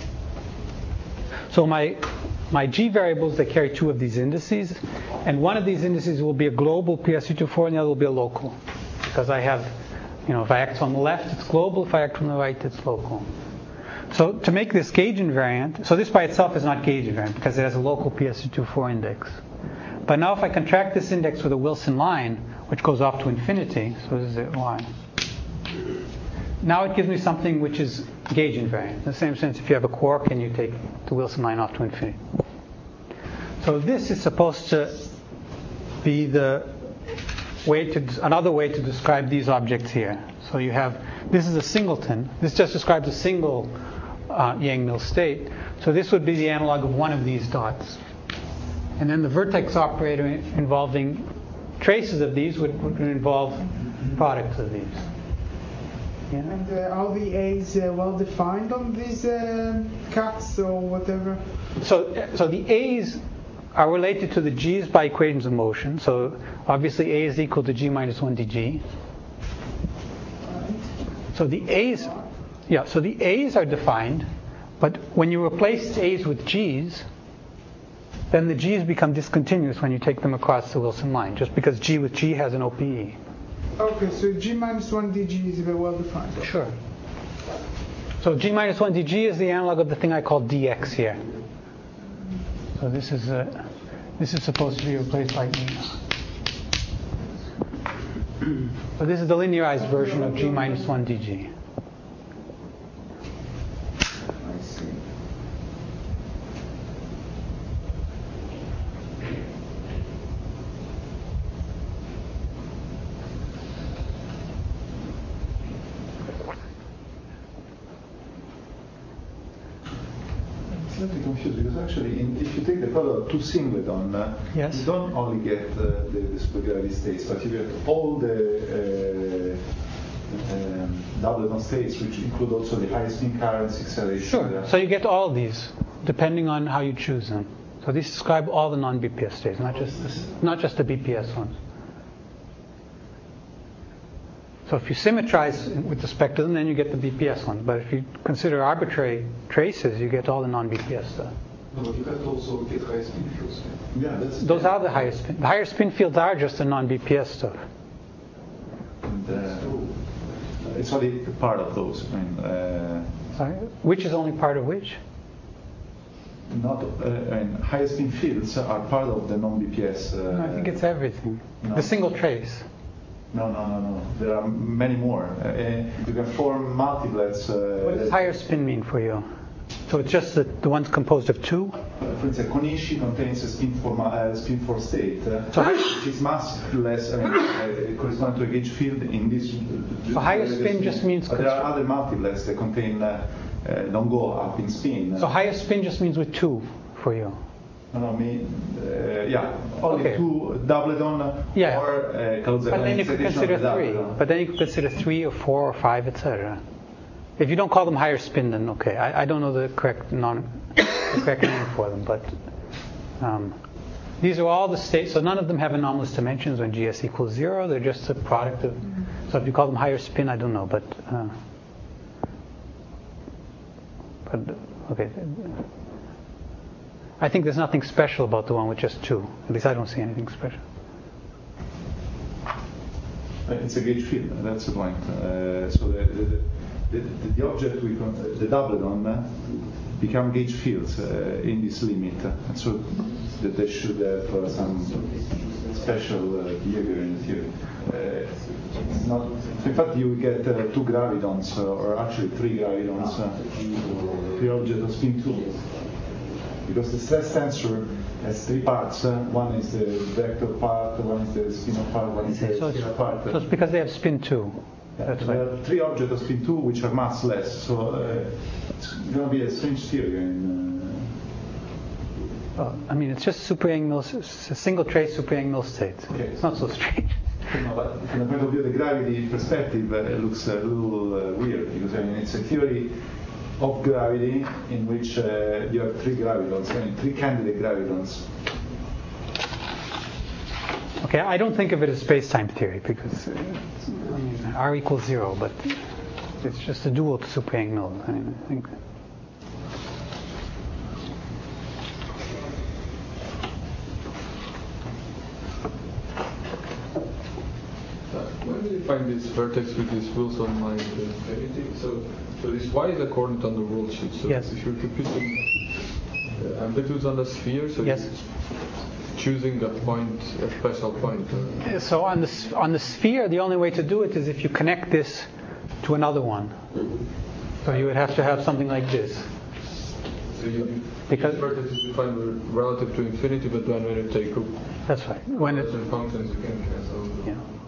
So my G variables, they carry two of these indices, and one of these indices will be a global PSU224 and the other will be a local. Because I have, if I act on the left, it's global, if I act on the right, it's local. So to make this gauge invariant, so this by itself is not gauge invariant because it has a local PSU224 index. But now if I contract this index with a Wilson line, which goes off to infinity, so this is it, y. Now it gives me something which is gauge invariant. In the same sense, if you have a quark and you take the Wilson line off to infinity. So this is supposed to be another way to describe these objects here. So you have, this is a singleton. This just describes a single Yang-Mills state. So this would be the analog of one of these dots. And then the vertex operator involving traces of these would involve products of these. Yeah. And are the A's well defined on these cuts or whatever? So the A's are related to the G's by equations of motion. So obviously A is equal to G minus 1 dg. So the A's, so the A's are defined, but when you replace A's with G's, then the G's become discontinuous when you take them across the Wilson line, just because G with G has an OPE. Okay, so G minus 1 dg is very well defined. Sure. So G minus 1 dg is the analog of the thing I call dx here. So this is supposed to be replaced by E. So this is the linearized version of G minus 1 dg. I see. Slightly confused because actually, if you take the product of two singleton, yes, you don't only get the supergravity states, but you get all the doubleton states, which include also the high spin currents, acceleration. Sure. So you get all these, depending on how you choose them. So these describe all the non-BPS states, not just the BPS ones. So if you symmetrize with respect to them, then you get the BPS ones. But if you consider arbitrary traces, you get all the non-BPS stuff. No, but you can also get high spin fields. Yeah, those are the higher spin. The higher spin fields are just the non-BPS stuff. And, it's only part of those. I mean, sorry? Which is only part of which? Not high spin fields are part of the non-BPS. No, I think it's everything. No. The single trace. No. There are many more. You can form multiplets. What does higher spin mean for you? So it's just the one's composed of two? For instance, Konishi contains a spin 4 state, which is massless, corresponding to a gauge field in this. So higher spin just means. But there are other multiplets that contain don't go up in spin. So higher spin just means with two for you. No, only two doubleton or but then you could consider three. But then you could consider 3 or 4 or 5, etc. If you don't call them higher spin, then okay. I don't know the correct name for them, but these are all the states. So none of them have anomalous dimensions when GS equals 0. They're just a product of. So if you call them higher spin, I don't know, but okay. I think there's nothing special about the one with just two. At least I don't see anything special. It's a gauge field. That's the point. So the object the doubleton become gauge fields in this limit, and so that they should have some special behavior in the theory. It's not. In fact, you get 2 gravitons, or actually 3 gravitons, the object of spin 2. Because the stress tensor has 3 parts. One is the vector part, one is the spinor part, one is the scalar part. So it's because they have spin 2. That's there right. are 3 objects of spin 2 which are massless. So it's going to be a strange theory. Well, I mean, it's just superangular, a single trace superangular state. Okay. It's not so strange. No, but from the point of view of the gravity perspective, it looks a little weird because it's a theory of gravity in which you have 3 gravitons, 3 candidate gravitons. Okay, I don't think of it as space-time theory because R equals 0, but it's just a dual to superangular. I think. When do you find this vertex with this Wilson line to infinity? So this Y is a coordinate on the world sheet. So yes. If you're computing amplitudes on the sphere, so yes. You're choosing a point, a special point. So on the sphere, the only way to do it is if you connect this to another one. So you would have to have something like this. So because vertex is defined relative to infinity, but then when you take that's right. When functions, you can cancel. Yeah.